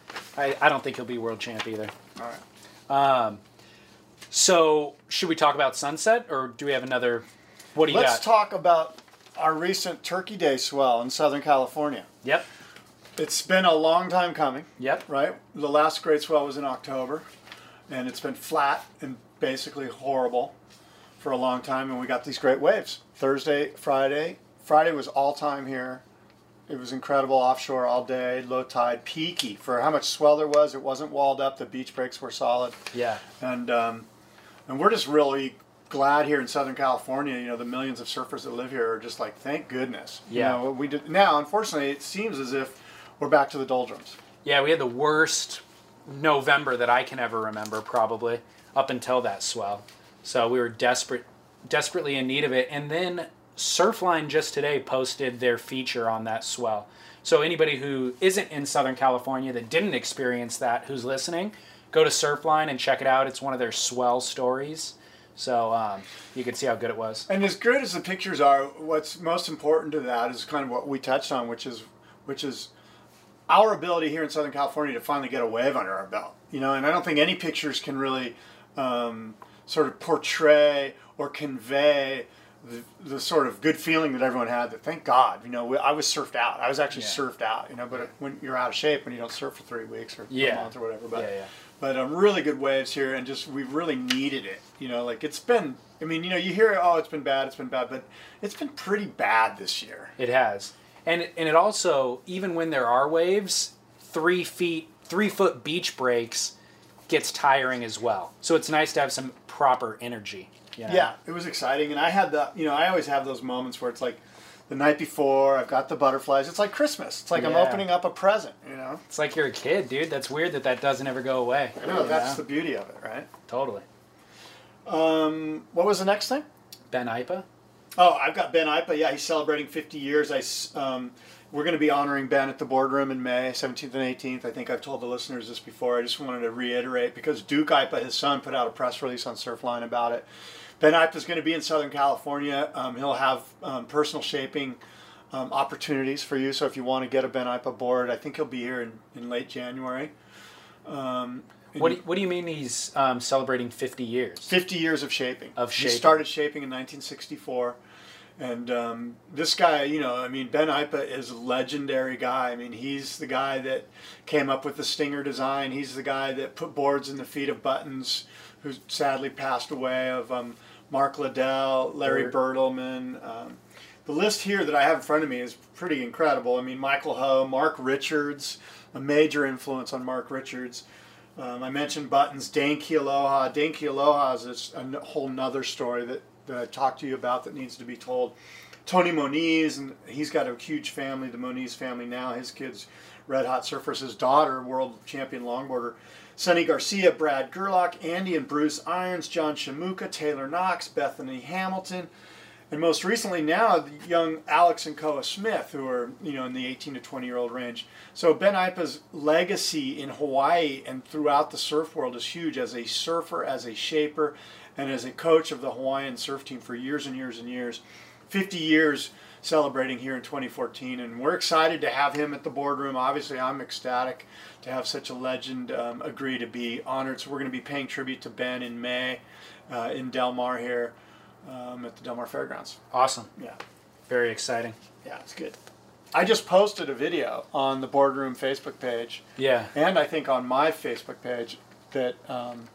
I, I don't think he'll be world champ either. All right. Um, so should we talk about Sunset, or do we have another? What do you Let's got? talk about our recent Turkey Day swell in Southern California. Yep. It's been a long time coming. Yep. Right? The last great swell was in October, and it's been flat and basically horrible for a long time, and we got these great waves. Thursday, Friday. Friday was all-time here. It was incredible offshore all day, low tide, peaky. For how much swell there was, it wasn't walled up. The beach breaks were solid. Yeah. And um, and we're just really glad here in Southern California. You know, the millions of surfers that live here are just like, thank goodness. Yeah. You know, we did. Now, unfortunately, it seems as if we're back to the doldrums. Yeah, we had the worst November that I can ever remember, probably, up until that swell. So we were desperate, desperately in need of it. And then Surfline just today posted their feature on that swell. So anybody who isn't in Southern California that didn't experience that, who's listening, go to Surfline and check it out. It's one of their swell stories. So um, you can see how good it was. And as good as the pictures are, what's most important to that is kind of what we touched on, which is which is our ability here in Southern California to finally get a wave under our belt. You know, and I don't think any pictures can really um, sort of portray or convey the, the sort of good feeling that everyone had. That thank God, you know, I was surfed out. I was actually yeah. surfed out. You know, but when you're out of shape, when you don't surf for three weeks or yeah. a month or whatever, but. Yeah, yeah. But um, really good waves here, and just we've really needed it. You know, like it's been. I mean, you know, you hear, oh, it's been bad, it's been bad, but it's been pretty bad this year. It has, and and it also, even when there are waves, three feet, three foot beach breaks gets tiring as well. So it's nice to have some proper energy. You know? Yeah, it was exciting, and I had the. You know, I always have those moments where it's like. The night before, I've got the butterflies. It's like Christmas. It's like yeah. I'm opening up a present, you know? It's like you're a kid, dude. That's weird that that doesn't ever go away. I know, that's know? the beauty of it, right? Totally. Um, what was the next thing? Ben Ipa. Oh, I've got Ben Ipa. Yeah, he's celebrating fifty years. I, um, we're going to be honoring Ben at the Boardroom in May, seventeenth and eighteenth. I think I've told the listeners this before. I just wanted to reiterate, because Duke Ipa, his son, put out a press release on Surfline about it. Ben Ipa is going to be in Southern California. Um, he'll have um, personal shaping um, opportunities for you. So if you want to get a Ben Ipa board, I think he'll be here in, in late January. Um, what, do you, what do you mean he's um, celebrating fifty years? fifty years of shaping. Of shaping. He started shaping in nineteen sixty-four. And um, this guy, you know, I mean, Ben Ipa is a legendary guy. I mean, he's the guy that came up with the Stinger design. He's the guy that put boards in the feet of Buttons, who sadly passed away, of um, Mark Liddell, Larry Bertelman. Um, the list here that I have in front of me is pretty incredible. I mean, Michael Ho, Mark Richards, a major influence on Mark Richards. Um, I mentioned Buttons, Dane Kealoha. Dane Kealoha is a whole nother story that, that I talked to you about that needs to be told. Tony Moniz, and he's got a huge family, the Moniz family now. His kids, red hot surfers. His daughter, world champion longboarder. Sonny Garcia, Brad Gerlach, Andy and Bruce Irons, John Shamuka, Taylor Knox, Bethany Hamilton, and most recently now the young Alex and Koa Smith, who are, you know, in the eighteen to twenty year old range. So Ben Ipa's legacy in Hawaii and throughout the surf world is huge as a surfer, as a shaper, and as a coach of the Hawaiian surf team for years and years and years. fifty years celebrating here in twenty fourteen, and we're excited to have him at the Boardroom. Obviously, I'm ecstatic to have such a legend um, agree to be honored. So we're going to be paying tribute to Ben in May uh, in Del Mar here um, at the Del Mar Fairgrounds. Awesome. Yeah. Very exciting. Yeah, it's good. I just posted a video on the Boardroom Facebook page. Yeah. And I think on my Facebook page that um,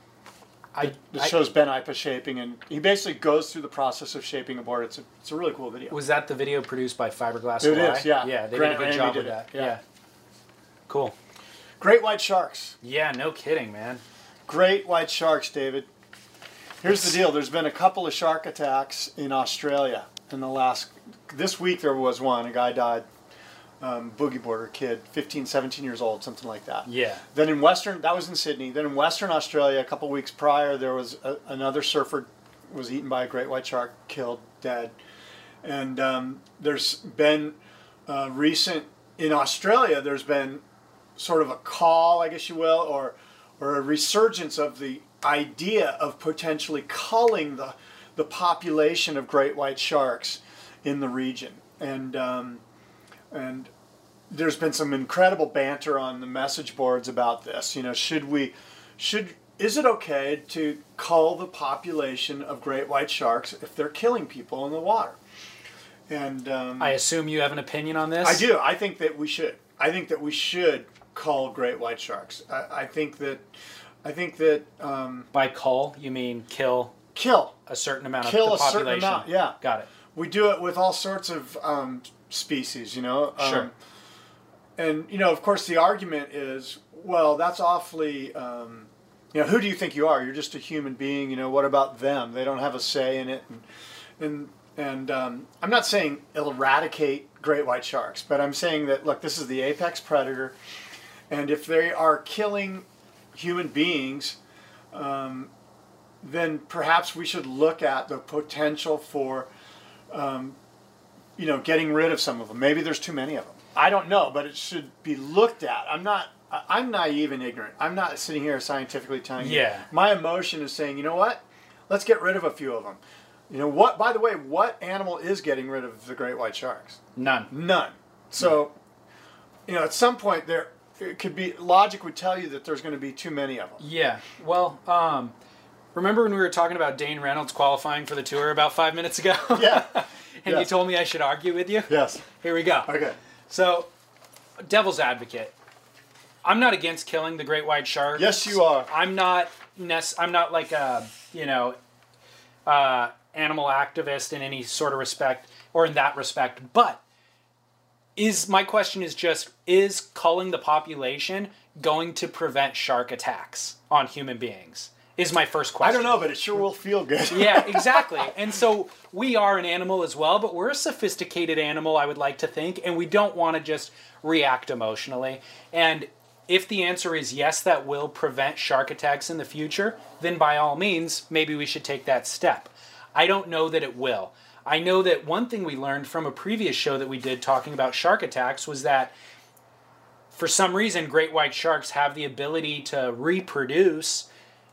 I, it, it I, shows Ben Ipa shaping, and he basically goes through the process of shaping a board. It's a, it's a really cool video. Was that the video produced by Fiberglass It Hawaii? is, yeah. Yeah, they Grant did a good Ramey job did with it, that. yeah. Yeah. Cool. Great white sharks. Yeah, no kidding, man. Great white sharks, David. Here's the deal. There's been a couple of shark attacks in Australia in the last... This week there was one. A guy died. Um, boogie boarder kid, fifteen, seventeen years old, something like that. Yeah. Then in Western, that was in Sydney. Then in Western Australia, a couple weeks prior, there was a, another surfer was eaten by a great white shark, killed, dead. And um, there's been uh, recent, in Australia, there's been sort of a call, I guess you will, or or a resurgence of the idea of potentially culling the, the population of great white sharks in the region. And... Um, And there's been some incredible banter on the message boards about this. You know, should we, should, is it okay to cull the population of great white sharks if they're killing people in the water? And um, I assume you have an opinion on this? I do. I think that we should. I think that we should cull great white sharks. I, I think that, I think that um, by cull you mean kill? Kill a certain amount kill of the a population. Certain amount, yeah. Got it. We do it with all sorts of um, species, you know. Um, sure. And, you know, of course, the argument is, well, that's awfully, um, you know, who do you think you are? You're just a human being, you know, what about them? They don't have a say in it. And, and, and um, I'm not saying eradicate great white sharks, but I'm saying that, look, this is the apex predator, And if they are killing human beings, um, then perhaps we should look at the potential for, um, you know, getting rid of some of them. Maybe there's too many of them. I don't know, but it should be looked at. I'm not, I'm naive and ignorant. I'm not sitting here scientifically telling you. Yeah. My emotion is saying, you know what? Let's get rid of a few of them. You know what? By the way, what animal is getting rid of the great white sharks? None. None. So, you know, at some point there, it could be, logic would tell you that there's going to be too many of them. Yeah. Well, um, remember when we were talking about Dane Reynolds qualifying for the tour about five minutes ago? Yeah. And yes. you told me I should argue with you? Yes. Here we go. Okay. So, devil's advocate. I'm not against killing the great white shark. Yes, you are. I'm not. Nec- I'm not like a you know, uh, animal activist in any sort of respect or in that respect. But is my question is just is culling the population going to prevent shark attacks on human beings? Is my first question. I don't know, but it sure will feel good. Yeah, exactly. And so we are an animal as well, but we're a sophisticated animal, I would like to think, and we don't want to just react emotionally. And if the answer is yes, that will prevent shark attacks in the future, then by all means, maybe we should take that step. I don't know that it will. I know that one thing we learned from a previous show that we did talking about shark attacks was that for some reason, great white sharks have the ability to reproduce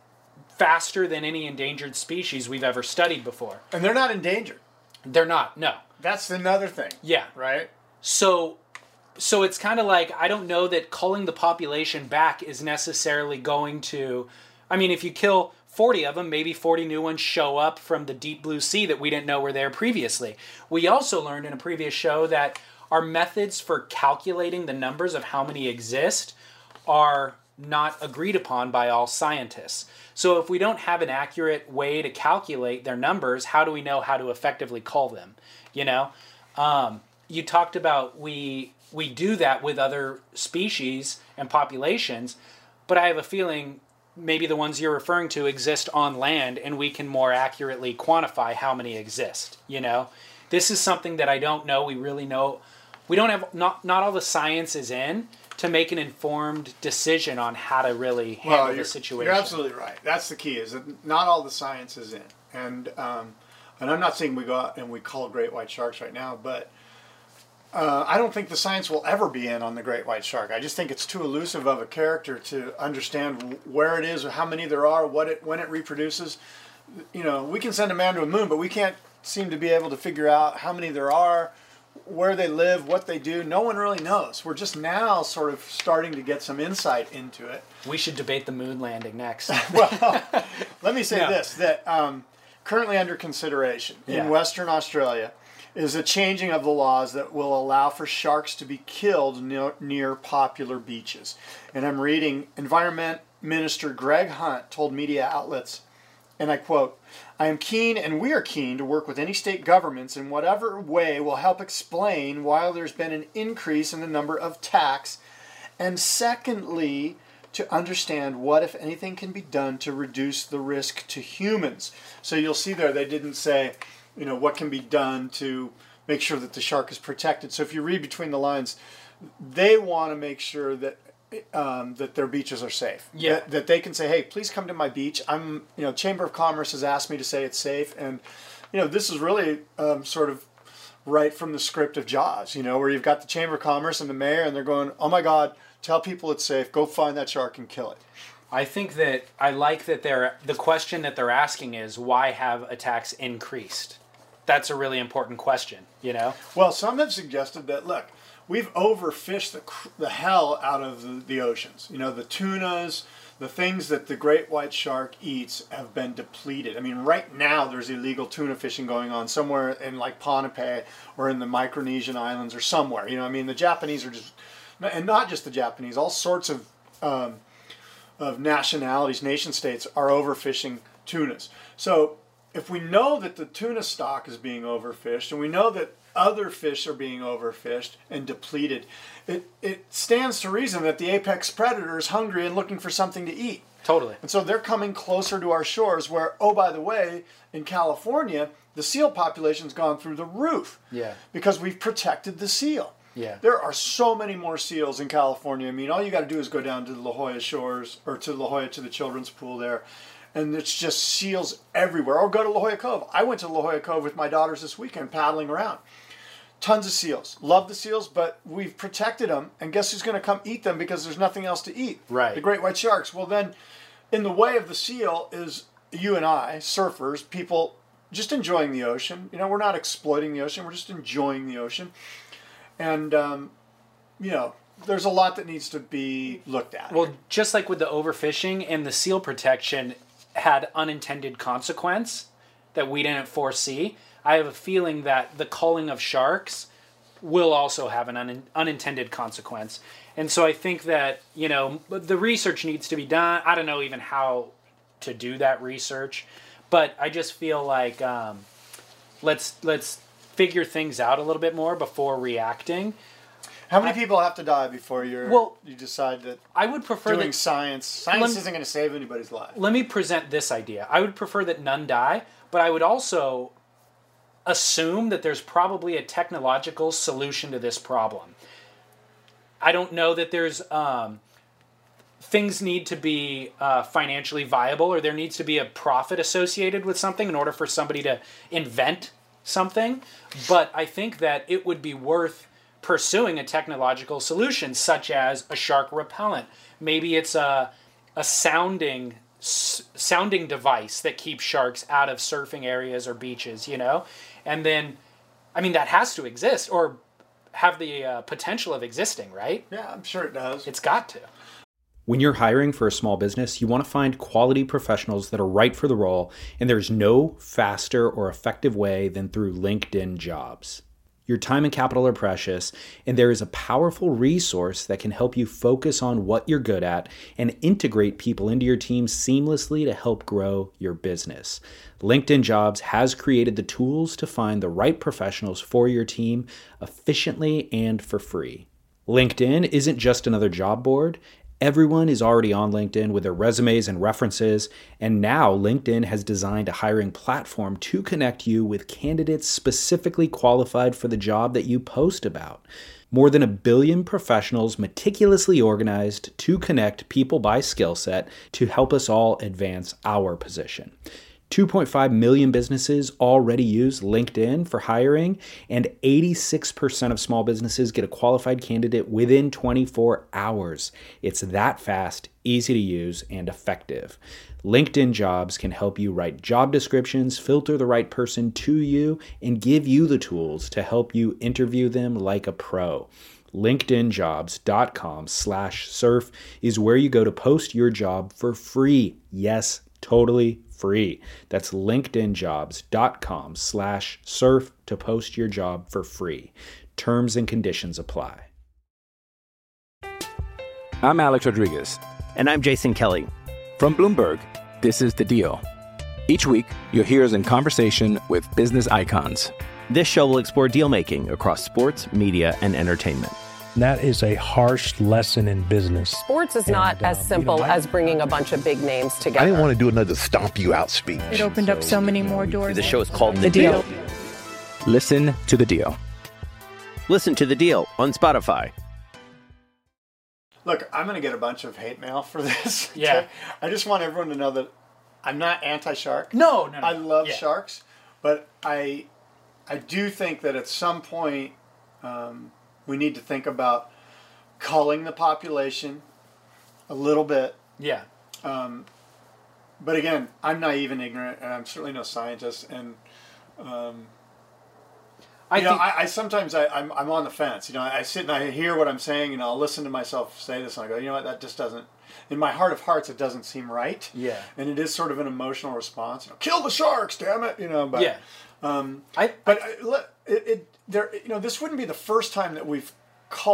faster than any endangered species we've ever studied before. And they're not endangered. They're not, no. That's another thing. Yeah. Right? So so it's kind of like, I don't know that culling the population back is necessarily going to, I mean, if you kill forty of them, maybe forty new ones show up from the deep blue sea that we didn't know were there previously. We also learned in a previous show that our methods for calculating the numbers of how many exist are not agreed upon by all scientists. So if we don't have an accurate way to calculate their numbers, how do we know how to effectively cull them? You know, um, you talked about we we do that with other species and populations, but I have a feeling maybe the ones you're referring to exist on land and we can more accurately quantify how many exist. You know, this is something that I don't know. We really know. We don't have, not, not all the science is in to make an informed decision on how to really handle well, the situation. You're absolutely right. That's the key, is that not all the science is in. And um, and I'm not saying we go out and we cull great white sharks right now, but uh, I don't think the science will ever be in on the great white shark. I just think it's too elusive of a character to understand where it is, or how many there are, what it when it reproduces. You know, we can send a man to the moon, but we can't seem to be able to figure out how many there are, where they live, what they do. No one really knows. We're just now sort of starting to get some insight into it. We should debate the moon landing next. Well, let me say No. this, that um, currently under consideration Yeah. in Western Australia is a changing of the laws that will allow for sharks to be killed near, near popular beaches. And I'm reading, Environment Minister Greg Hunt told media outlets, and I quote, "I am keen and we are keen to work with any state governments in whatever way will help explain why there's been an increase in the number of attacks, and secondly, to understand what, if anything, can be done to reduce the risk to humans." So you'll see there, they didn't say, you know, what can be done to make sure that the shark is protected. So if you read between the lines, they want to make sure that Um, that their beaches are safe. Yeah. That, that they can say, hey, please come to my beach. I'm, you know, Chamber of Commerce has asked me to say it's safe. And, you know, this is really um, sort of right from the script of Jaws, you know, where you've got the Chamber of Commerce and the mayor and they're going, oh my God, tell people it's safe. Go find that shark and kill it. I think that I like that they're, the question that they're asking is, why have attacks increased? That's a really important question, you know? Well, some have suggested that, look, we've overfished the, the hell out of the, the oceans. You know, the tunas, the things that the great white shark eats have been depleted. I mean, right now there's illegal tuna fishing going on somewhere in like Ponape or in the Micronesian islands or somewhere. You know, I mean, the Japanese are just, and not just the Japanese, all sorts of um, of nationalities, nation states are overfishing tunas. So if we know that the tuna stock is being overfished, and we know that other fish are being overfished and depleted, it, it stands to reason that the apex predator is hungry and looking for something to eat. Totally. And so they're coming closer to our shores where, oh, by the way, in California, the seal population's gone through the roof. Yeah. Because we've protected the seal. Yeah. There are so many more seals in California. I mean, all you got to do is go down to the La Jolla shores, or to La Jolla, to the children's pool there, and it's just seals everywhere. Or go to La Jolla Cove. I went to La Jolla Cove with my daughters this weekend paddling around. Tons of seals. Love the seals, but we've protected them, and guess who's going to come eat them because there's nothing else to eat? Right. The great white sharks. Well, then, in the way of the seal is you and I, surfers, people just enjoying the ocean. You know, we're not exploiting the ocean. We're just enjoying the ocean. And, um, you know, there's a lot that needs to be looked at. Well, just like with the overfishing and the seal protection had unintended consequence that we didn't foresee, I have a feeling that the culling of sharks will also have an un- unintended consequence. And so I think that, you know, the research needs to be done. I don't know even how to do that research, but I just feel like um, let's let's figure things out a little bit more before reacting. How many I, people have to die before you're, well, you decide that I would prefer doing that, science science isn't going to save anybody's life? Let me present this idea. I would prefer that none die, but I would also assume that there's probably a technological solution to this problem. I don't know that there's um, things need to be uh, financially viable, or there needs to be a profit associated with something in order for somebody to invent something. But I think that it would be worth pursuing a technological solution, such as a shark repellent. Maybe it's a a sounding s- sounding device that keeps sharks out of surfing areas or beaches, you know? And then, I mean, that has to exist, or have the uh, potential of existing, right? Yeah, I'm sure it does. It's got to. When you're hiring for a small business, you want to find quality professionals that are right for the role, and there's no faster or effective way than through LinkedIn Jobs. Your time and capital are precious, and there is a powerful resource that can help you focus on what you're good at and integrate people into your team seamlessly to help grow your business. LinkedIn Jobs has created the tools to find the right professionals for your team efficiently and for free. LinkedIn isn't just another job board. Everyone is already on LinkedIn with their resumes and references, and now LinkedIn has designed a hiring platform to connect you with candidates specifically qualified for the job that you post about. More than a billion professionals meticulously organized to connect people by skill set to help us all advance our position. two point five million businesses already use LinkedIn for hiring, and eighty-six percent of small businesses get a qualified candidate within twenty-four hours. It's that fast, easy to use, and effective. LinkedIn Jobs can help you write job descriptions, filter the right person to you, and give you the tools to help you interview them like a pro. LinkedInjobs.com slash surf is where you go to post your job for free. Yes, totally free. That's linkedinjobs.com slash surf to post your job for free. Terms and conditions apply. I'm Alex Rodriguez. And I'm Jason Kelly. From Bloomberg, this is The Deal. Each week, you'll hear us in conversation with business icons. This show will explore deal-making across sports, media, and entertainment. That is a harsh lesson in business. Sports is not and, as um, simple you know, I, as bringing a bunch of big names together. I didn't want to do another stomp you out speech. It opened so, up so many more doors. The show is called The, the deal. deal. Listen to The Deal. Listen to The Deal on Spotify. Look, I'm going to get a bunch of hate mail for this. Yeah. Okay? I just want everyone to know that I'm not anti-shark. No, no, no. I love yeah. sharks, but I, I do think that at some point um, we need to think about culling the population a little bit. Yeah. Um, but again, I'm naive and ignorant, and I'm certainly no scientist. And um, I you know, think I, I sometimes I, I'm I'm on the fence. You know, I sit and I hear what I'm saying, and I'll listen to myself say this, and I go, you know what, that just doesn't. In my heart of hearts, it doesn't seem right. Yeah. And it is sort of an emotional response. You know, kill the sharks, damn it! You know, but yeah. Um, I but I, it, it there. You know, this wouldn't be the first time that we've called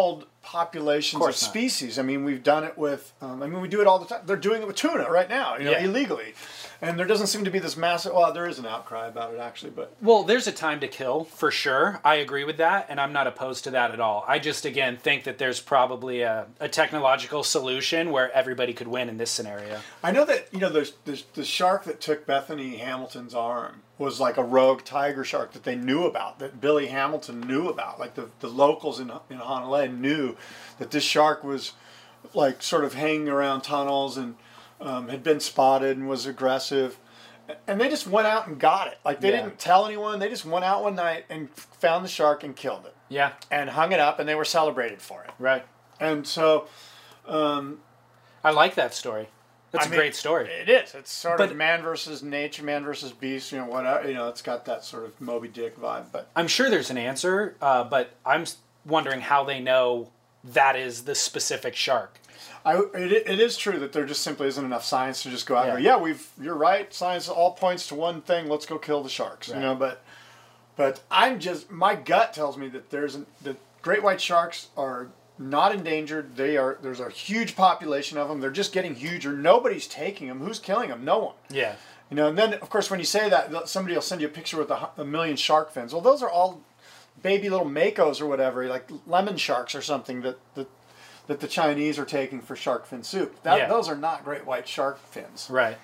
populations of, of species. I mean, we've done it with, um, I mean, we do it all the time. They're doing it with tuna right now, you know, yeah. illegally. And there doesn't seem to be this massive, well, there is an outcry about it actually, but. Well, there's a time to kill, for sure. I agree with that, and I'm not opposed to that at all. I just, again, think that there's probably a, a technological solution where everybody could win in this scenario. I know that, you know, there's, there's the shark that took Bethany Hamilton's arm was like a rogue tiger shark that they knew about, that Billy Hamilton knew about. Like the, the locals in, in Honolulu knew that this shark was like sort of hanging around tunnels and um, had been spotted and was aggressive. And they just went out and got it. Like they yeah. didn't tell anyone. They just went out one night and found the shark and killed it. Yeah. And hung it up, and they were celebrated for it. Right. And so... Um, I like that story. That's I a mean, great story. It is. It's sort but, of man versus nature, man versus beast. You know, whatever. You know, it's got that sort of Moby Dick vibe. But I'm sure there's an answer. Uh, but I'm wondering how they know that is the specific shark. I, it, it is true that there just simply isn't enough science to just go out yeah. and go, yeah, we've. You're right. Science all points to one thing. Let's go kill the sharks. Right. You know, but but I'm just my gut tells me that there's an, that great white sharks are not endangered. They are. There's a huge population of them. They're just getting huger. Nobody's taking them. Who's killing them? No one. Yeah. You know, and then of course when you say that, somebody will send you a picture with a, a million shark fins. Well, those are all baby little makos or whatever, like lemon sharks or something that that, that the Chinese are taking for shark fin soup. That, yeah. Those are not great white shark fins. Right.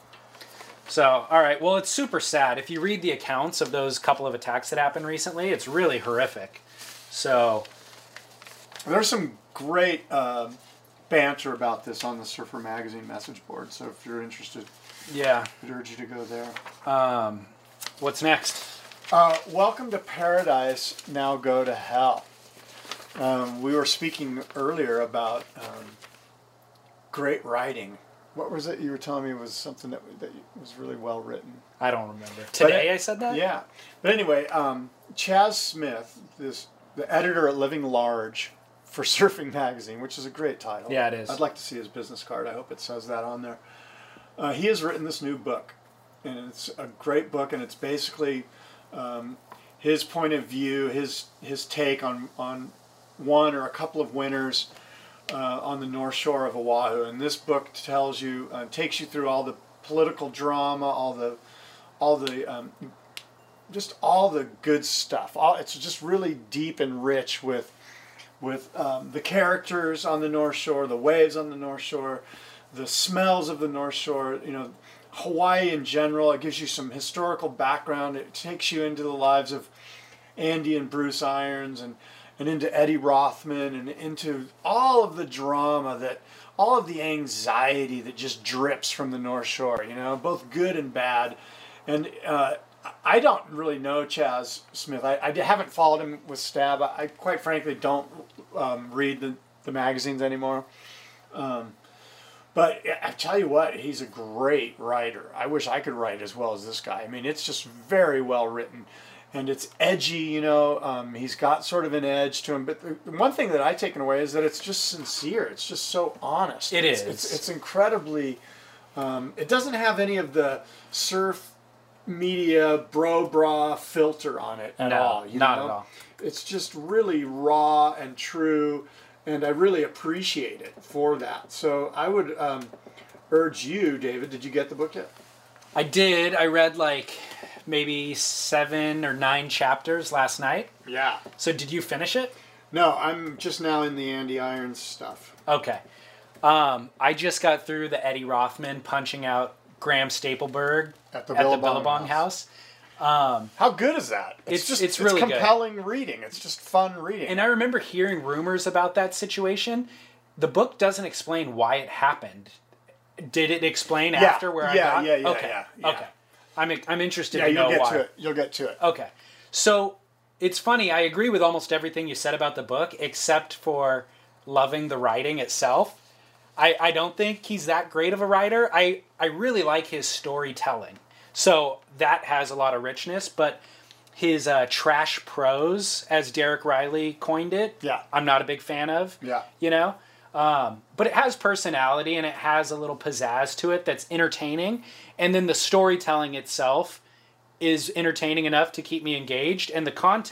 So, all right. Well, it's super sad. If you read the accounts of those couple of attacks that happened recently, it's really horrific. So. There's some great uh, banter about this on the Surfer Magazine message board, so if you're interested, yeah, I'd urge you to go there. Um, what's next? Uh, welcome to paradise, now go to hell. Um, we were speaking earlier about um, great writing. What was it you were telling me was something that, that was really well written? I don't remember. Today it, I said that? Yeah. But anyway, um, Chaz Smith, this the editor at Living Large, for Surfing Magazine, which is a great title. Yeah, it is. I'd like to see his business card. I hope it says that on there. Uh, he has written this new book, and it's a great book, and it's basically um, his point of view, his his take on, on one or a couple of winters uh, on the North Shore of Oahu. And this book tells you, uh, takes you through all the political drama, all the, all the, um, just all the good stuff. All, it's just really deep and rich with. with um, the characters on the North Shore, the waves on the North Shore, the smells of the North Shore, you know, Hawaii in general. It gives you some historical background. It takes you into the lives of Andy and Bruce Irons and, and into Eddie Rothman and into all of the drama that, all of the anxiety that just drips from the North Shore, you know, both good and bad. And uh, I don't really know Chaz Smith. I, I haven't followed him with Stab. I, I quite frankly don't um, read the, the magazines anymore. Um, but I tell you what, he's a great writer. I wish I could write as well as this guy. I mean, it's just very well written. And it's edgy, you know. Um, he's got sort of an edge to him. But the one thing that I've taken away is that it's just sincere. It's just so honest. It it's, is. It's, it's incredibly... Um, it doesn't have any of the surf media bro bra filter on it at no, all. You not know? at all. It's just really raw and true, and I really appreciate it for that. So I would um, urge you, David. Did you get the book yet? I did. I read like maybe seven or nine chapters last night. Yeah. So did you finish it? No, I'm just now in the Andy Irons stuff. Okay. Um, I just got through the Eddie Rothman punching out Graham Stapleberg at the at Billabong, the Billabong House. house. Um, How good is that? It's, It's just it's really it's compelling good. reading. It's just fun reading. And I remember hearing rumors about that situation. The book doesn't explain why it happened. Did it explain yeah. after where yeah, I got? Yeah, yeah, okay. yeah, yeah. Okay. I'm I'm interested yeah, to you'll know get why. to it. You'll get to it. Okay. So it's funny. I agree with almost everything you said about the book, except for loving the writing itself. I, I don't think he's that great of a writer. I, I really like his storytelling. So that has a lot of richness, but his uh, trash prose, as Derek Riley coined it, yeah. I'm not a big fan of. Yeah. You know? Um, but it has personality and it has a little pizzazz to it that's entertaining. And then the storytelling itself is entertaining enough to keep me engaged, and the content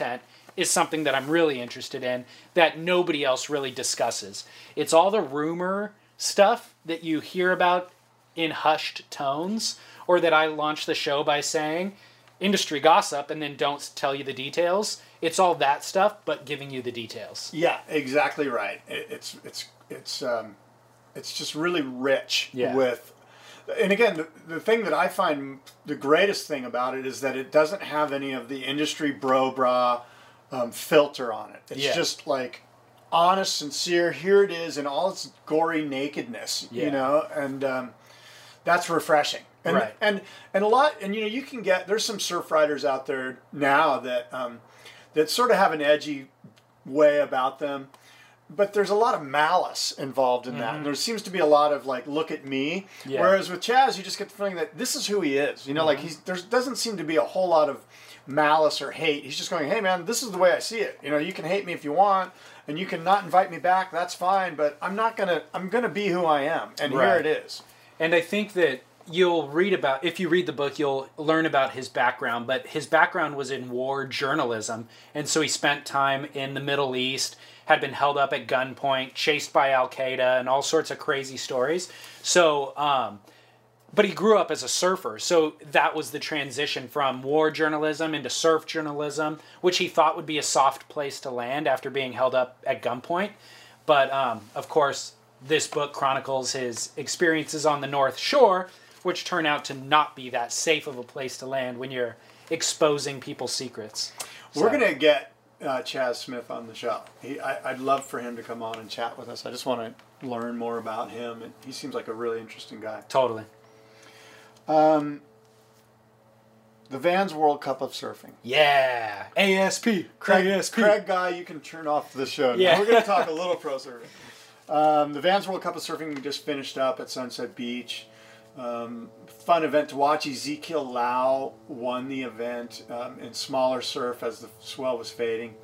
is something that I'm really interested in that nobody else really discusses. It's all the rumor stuff that you hear about in hushed tones, or that I launch the show by saying industry gossip and then don't tell you the details. It's all that stuff, but giving you the details. Yeah, exactly right. It, it's it's it's um, it's just really rich yeah. with. And again, the, the thing that I find the greatest thing about it is that it doesn't have any of the industry bro bra um, filter on it. It's yeah. just like honest, sincere. Here it is in all its gory nakedness, yeah. you know, and um, that's refreshing. And, right. and and a lot, and you know, you can get, there's some surf riders out there now that um, that sort of have an edgy way about them, but there's a lot of malice involved in mm-hmm. that. And there seems to be a lot of like, look at me. Yeah. Whereas with Chaz, you just get the feeling that this is who he is. You know, mm-hmm. like he's there doesn't seem to be a whole lot of malice or hate. He's just going, hey man, this is the way I see it. You know, you can hate me if you want, and you can not invite me back. That's fine, but I'm not gonna. I'm gonna be who I am, and right. here it is. And I think that you'll read about, if you read the book, you'll learn about his background, but his background was in war journalism, and so he spent time in the Middle East, had been held up at gunpoint, chased by Al-Qaeda, and all sorts of crazy stories. So, um, but he grew up as a surfer, so that was the transition from war journalism into surf journalism, which he thought would be a soft place to land after being held up at gunpoint. But, um, of course, this book chronicles his experiences on the North Shore, which turn out to not be that safe of a place to land when you're exposing people's secrets. We're so. going to get uh, Chaz Smith on the show. He, I, I'd love for him to come on and chat with us. I just want to learn more about him, and he seems like a really interesting guy. Totally. Um, the Vans World Cup of Surfing. Yeah. A S P. Craig, A S P. Craig Guy, you can turn off the show. Yeah. Now we're going to talk a little pro surfing. Um, the Vans World Cup of Surfing just finished up at Sunset Beach. Um, fun event to watch. Ezekiel Lau won the event um, in smaller surf as the swell was fading.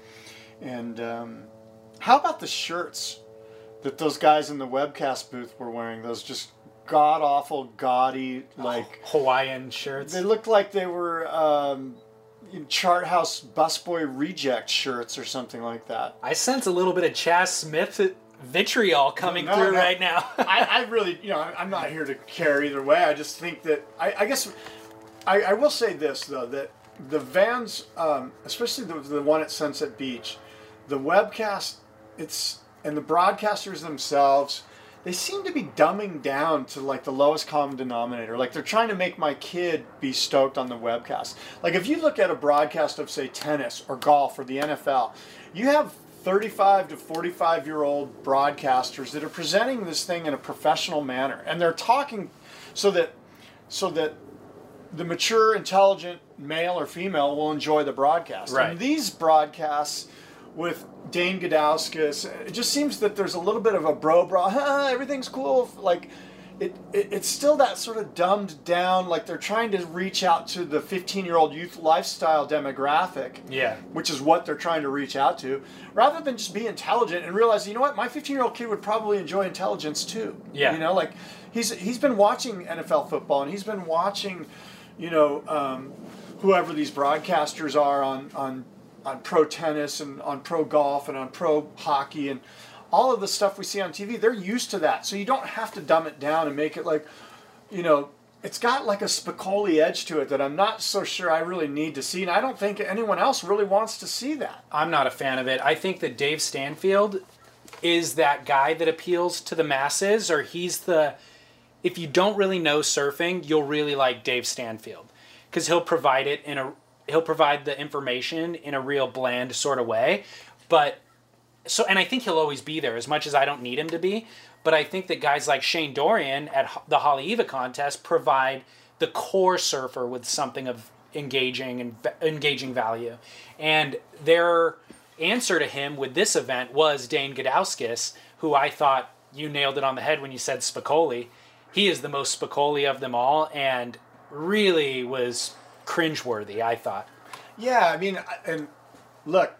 And um, how about the shirts that those guys in the webcast booth were wearing? Those just god-awful, gaudy, like... Oh, Hawaiian shirts. They looked like they were um, Chart House busboy reject shirts or something like that. I sense a little bit of Chaz Smith vitriol coming no, through no. right now. I, I really, you know, I'm not here to care either way. I just think that, I, I guess, I, I will say this, though, that the Vans, um, especially the, the one at Sunset Beach, the webcast, it's, and the broadcasters themselves, they seem to be dumbing down to like the lowest common denominator. Like they're trying to make my kid be stoked on the webcast. Like if you look at a broadcast of, say, tennis or golf or the N F L, you have thirty-five to forty-five year old broadcasters that are presenting this thing in a professional manner, and they're talking so that so that the mature, intelligent male or female will enjoy the broadcast. Right. And these broadcasts with Dane Gudauskas, it just seems that there's a little bit of a bro bra, huh, everything's cool, like it, it it's still that sort of dumbed down, like they're trying to reach out to the fifteen year old youth lifestyle demographic, yeah, which is what they're trying to reach out to, rather than just be intelligent and realize, you know what, my fifteen year old kid would probably enjoy intelligence too. Yeah. You know, like he's he's been watching N F L football, and he's been watching, you know, um, whoever these broadcasters are on, on on pro tennis and on pro golf and on pro hockey and all of the stuff we see on T V. They're used to that. So you don't have to dumb it down and make it like, you know, it's got like a Spicoli edge to it that I'm not so sure I really need to see. And I don't think anyone else really wants to see that. I'm not a fan of it. I think that Dave Stanfield is that guy that appeals to the masses, or he's the, if you don't really know surfing, you'll really like Dave Stanfield because he'll provide it in a, he'll provide the information in a real bland sort of way. But so, and I think he'll always be there as much as I don't need him to be. But I think that guys like Shane Dorian at the Haleiwa contest provide the core surfer with something of engaging and engaging value. And their answer to him with this event was Dane Gudauskas, who I thought you nailed it on the head when you said Spicoli. He is the most Spicoli of them all, and really was cringeworthy, I thought. Yeah, I mean, and look,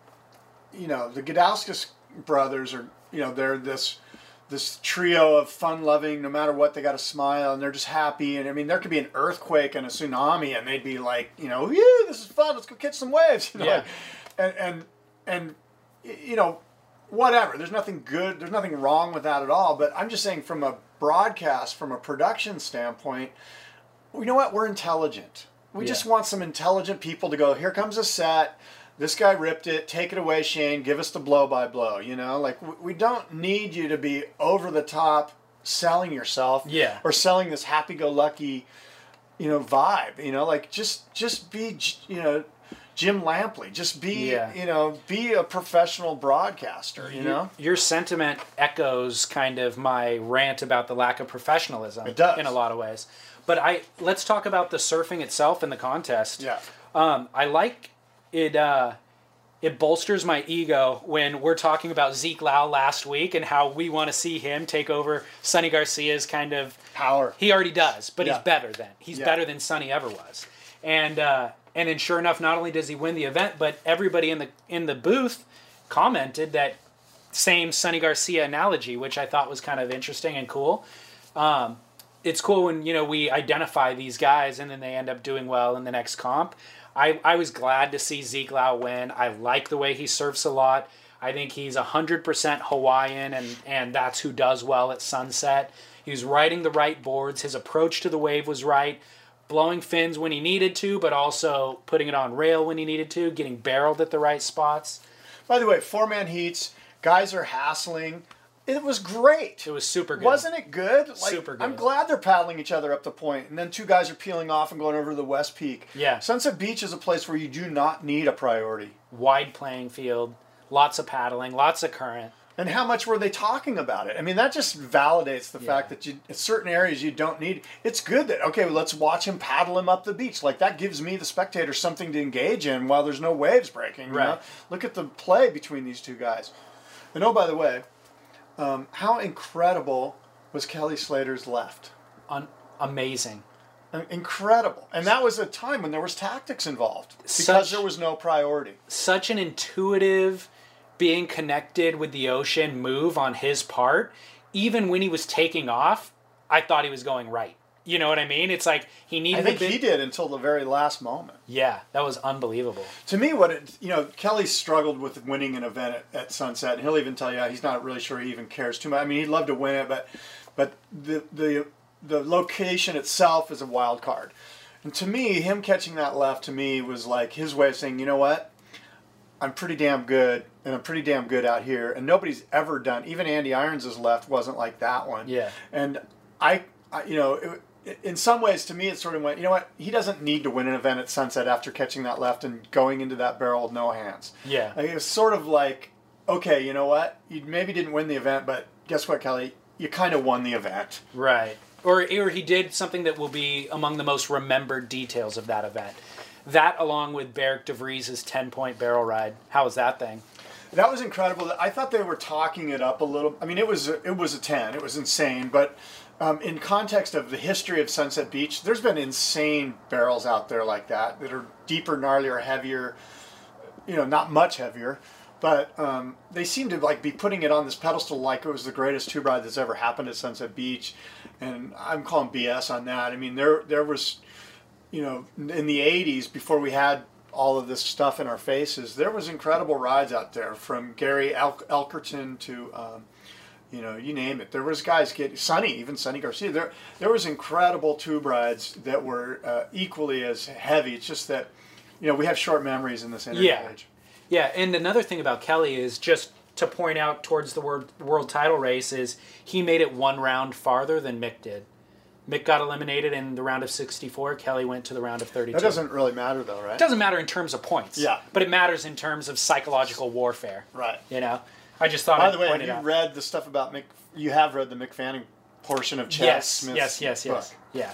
you know, the Gudauskas brothers are, you know, they're this this trio of fun-loving, no matter what, they got a smile, and they're just happy. And I mean, there could be an earthquake and a tsunami, and they'd be like, you know, yeah, this is fun, let's go catch some waves. You know, yeah. like, and and and you know, whatever. There's nothing good. There's nothing wrong with that at all. But I'm just saying, from a broadcast, from a production standpoint, you know what? We're intelligent. We yeah. just want some intelligent people to go, here comes a set. This guy ripped it. Take it away, Shane. Give us the blow by blow. You know, like we don't need you to be over the top selling yourself. Yeah. Or selling this happy-go-lucky, you know, vibe. You know, like just just be, you know, Jim Lampley. Just be, yeah. you know, be a professional broadcaster. You know, your sentiment echoes kind of my rant about the lack of professionalism. It does. In a lot of ways. But I let's talk about the surfing itself and the contest. Yeah. Um, I like it. Uh, it bolsters my ego when we're talking about Zeke Lau last week and how we want to see him take over Sonny Garcia's kind of power. He already does, but yeah. he's better than he's yeah. better than Sonny ever was. And uh, and then sure enough, not only does he win the event, but everybody in the in the booth commented that same Sonny Garcia analogy, which I thought was kind of interesting and cool. Um, It's cool when, you know, we identify these guys and then they end up doing well in the next comp. I, I was glad to see Zeke Lau win. I like the way he surfs a lot. I think he's one hundred percent Hawaiian, and, and that's who does well at sunset. He was riding the right boards. His approach to the wave was right. Blowing fins when he needed to, but also putting it on rail when he needed to. Getting barreled at the right spots. By the way, four-man heats. Guys are hassling. It was great. It was super good. Wasn't it good? Like, super good. I'm glad they're paddling each other up the point, and then two guys are peeling off and going over to the West Peak. Yeah. Sunset Beach is a place where you do not need a priority. Wide playing field, lots of paddling, lots of current. And how much were they talking about it? I mean, that just validates the yeah. fact that you, in certain areas you don't need. It's good that, okay, well, let's watch him paddle him up the beach. Like, that gives me, the spectator, something to engage in while there's no waves breaking. You right. know? Look at the play between these two guys. And oh, by the way, Um, how incredible was Kelly Slater's left? Un- amazing. Incredible. And that was a time when there was tactics involved because such, there was no priority. Such an intuitive, being connected with the ocean move on his part. Even when he was taking off, I thought he was going right. You know what I mean? It's like he needed. I think a bit... he did until the very last moment. Yeah, that was unbelievable. To me, what it, you know, Kelly struggled with winning an event at, at Sunset, and he'll even tell you he's not really sure he even cares too much. I mean, he'd love to win it, but but the the the location itself is a wild card. And to me, him catching that left to me was like his way of saying, you know what, I'm pretty damn good, and I'm pretty damn good out here, and nobody's ever done. Even Andy Irons' left wasn't like that one. Yeah. And I, I you know. It, in some ways, to me, it sort of went, you know what, he doesn't need to win an event at Sunset after catching that left and going into that barrel with no hands. Yeah. Like, it was sort of like, okay, you know what, you maybe didn't win the event, but guess what, Kelly, you kind of won the event. Right. Or, or he did something that will be among the most remembered details of that event. That, along with Beric de Vries' ten-point barrel ride. How was that thing? That was incredible. I thought they were talking it up a little. I mean, it was it was a ten. It was insane, but Um, in context of the history of Sunset Beach, there's been insane barrels out there like that that are deeper, gnarlier, heavier, you know, not much heavier, but um, they seem to like be putting it on this pedestal like it was the greatest tube ride that's ever happened at Sunset Beach, and I'm calling B S on that. I mean, there there was, you know, in the eighties, before we had all of this stuff in our faces, there was incredible rides out there from Gary El- Elkerton to um, you know, you name it. There was guys getting Sonny, even Sonny Garcia. There, there was incredible tube rides that were uh, equally as heavy. It's just that, you know, we have short memories in this internet yeah. age. Yeah, and another thing about Kelly is just to point out towards the world, world title race is he made it one round farther than Mick did. Mick got eliminated in the round of sixty-four. Kelly went to the round of thirty-two. That doesn't really matter, though, right? It doesn't matter in terms of points. Yeah. But it matters in terms of psychological warfare. Right. You know? I just thought By I'd the way, point have it you out. read the stuff about Mick? You have read the Mick Fanning portion of Chad yes, Smith's yes, yes, yes, book. yeah.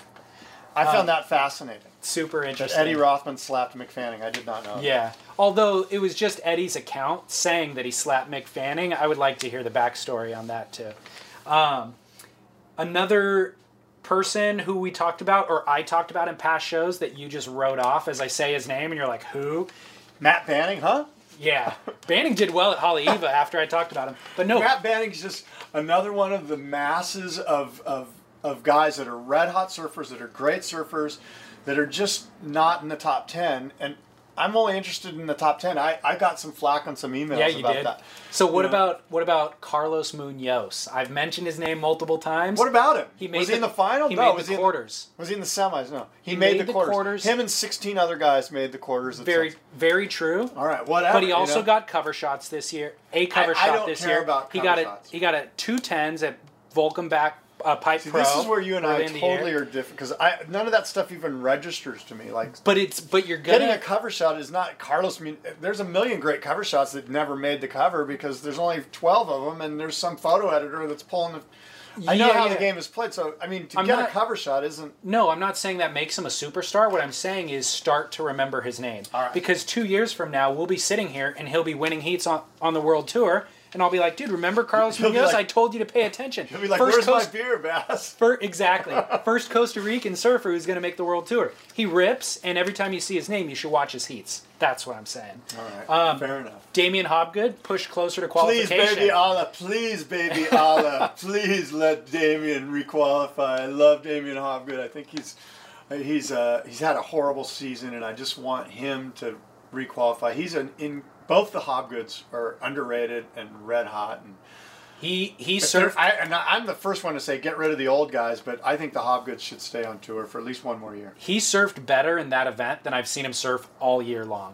I found um, that fascinating. Super That interesting. Eddie Rothman slapped Mick Fanning. I did not know. Yeah. Although it was just Eddie's account saying that he slapped Mick Fanning, I would like to hear the backstory on that too. Um, another person who we talked about, or I talked about in past shows that you just wrote off as I say his name and you're like, who? Matt Banning, huh? Yeah. Banning did well at Haleiwa after I talked about him. But no. Matt Banning's just another one of the masses of, of, of guys that are red hot surfers, that are great surfers, that are just not in the top ten. And I'm only interested in the top ten. I, I got some flack on some emails yeah, you about did. that. So what you about know? what about Carlos Munoz? I've mentioned his name multiple times. What about him? He made was the, he in the final? He no, made was the he quarters. In the, was he in the semis? No, he, he made, made the, the quarters. quarters. Him and sixteen other guys made the quarters. Very, very true. All right, whatever. But he also you know? got cover shots this year. A cover I, shot I don't this care year. About he cover got shots. a he got a two tens at Volcom back uh, Pipe See, Pro. this is where you and I in the totally year. are different because I none of that stuff even registers to me. Like, but it's but you're gonna getting a cover shot is not Carlos. There's a million great cover shots that never made the cover because there's only twelve of them, and there's some photo editor that's pulling the. I know Yeah, how yeah. the game is played, so I mean to I'm get not- a cover shot isn't. No, I'm not saying that makes him a superstar. What I'm saying is start to remember his name. All right. Because two years from now, we'll be sitting here and he'll be winning heats on, on the World Tour. And I'll be like, dude, remember Carlos He'll be Munoz? like- I told you to pay attention. He'll be like, First "Where's Coast- my beer, Bass?" For, exactly. First Costa Rican surfer who's going to make the World Tour. He rips, and every time you see his name, you should watch his heats. That's what I'm saying. All right, Um, fair enough. Damian Hobgood, push closer to Please, qualification. baby Allah, please, baby Allah, please let Damien requalify. I love Damien Hobgood. I think he's he's uh, he's had a horrible season, and I just want him to requalify. He's an in both the Hobgoods are underrated and red hot, and He he if they're- surfed. I, and I'm the first one to say get rid of the old guys, but I think the Hobgoods should stay on tour for at least one more year. He surfed better in that event than I've seen him surf all year long.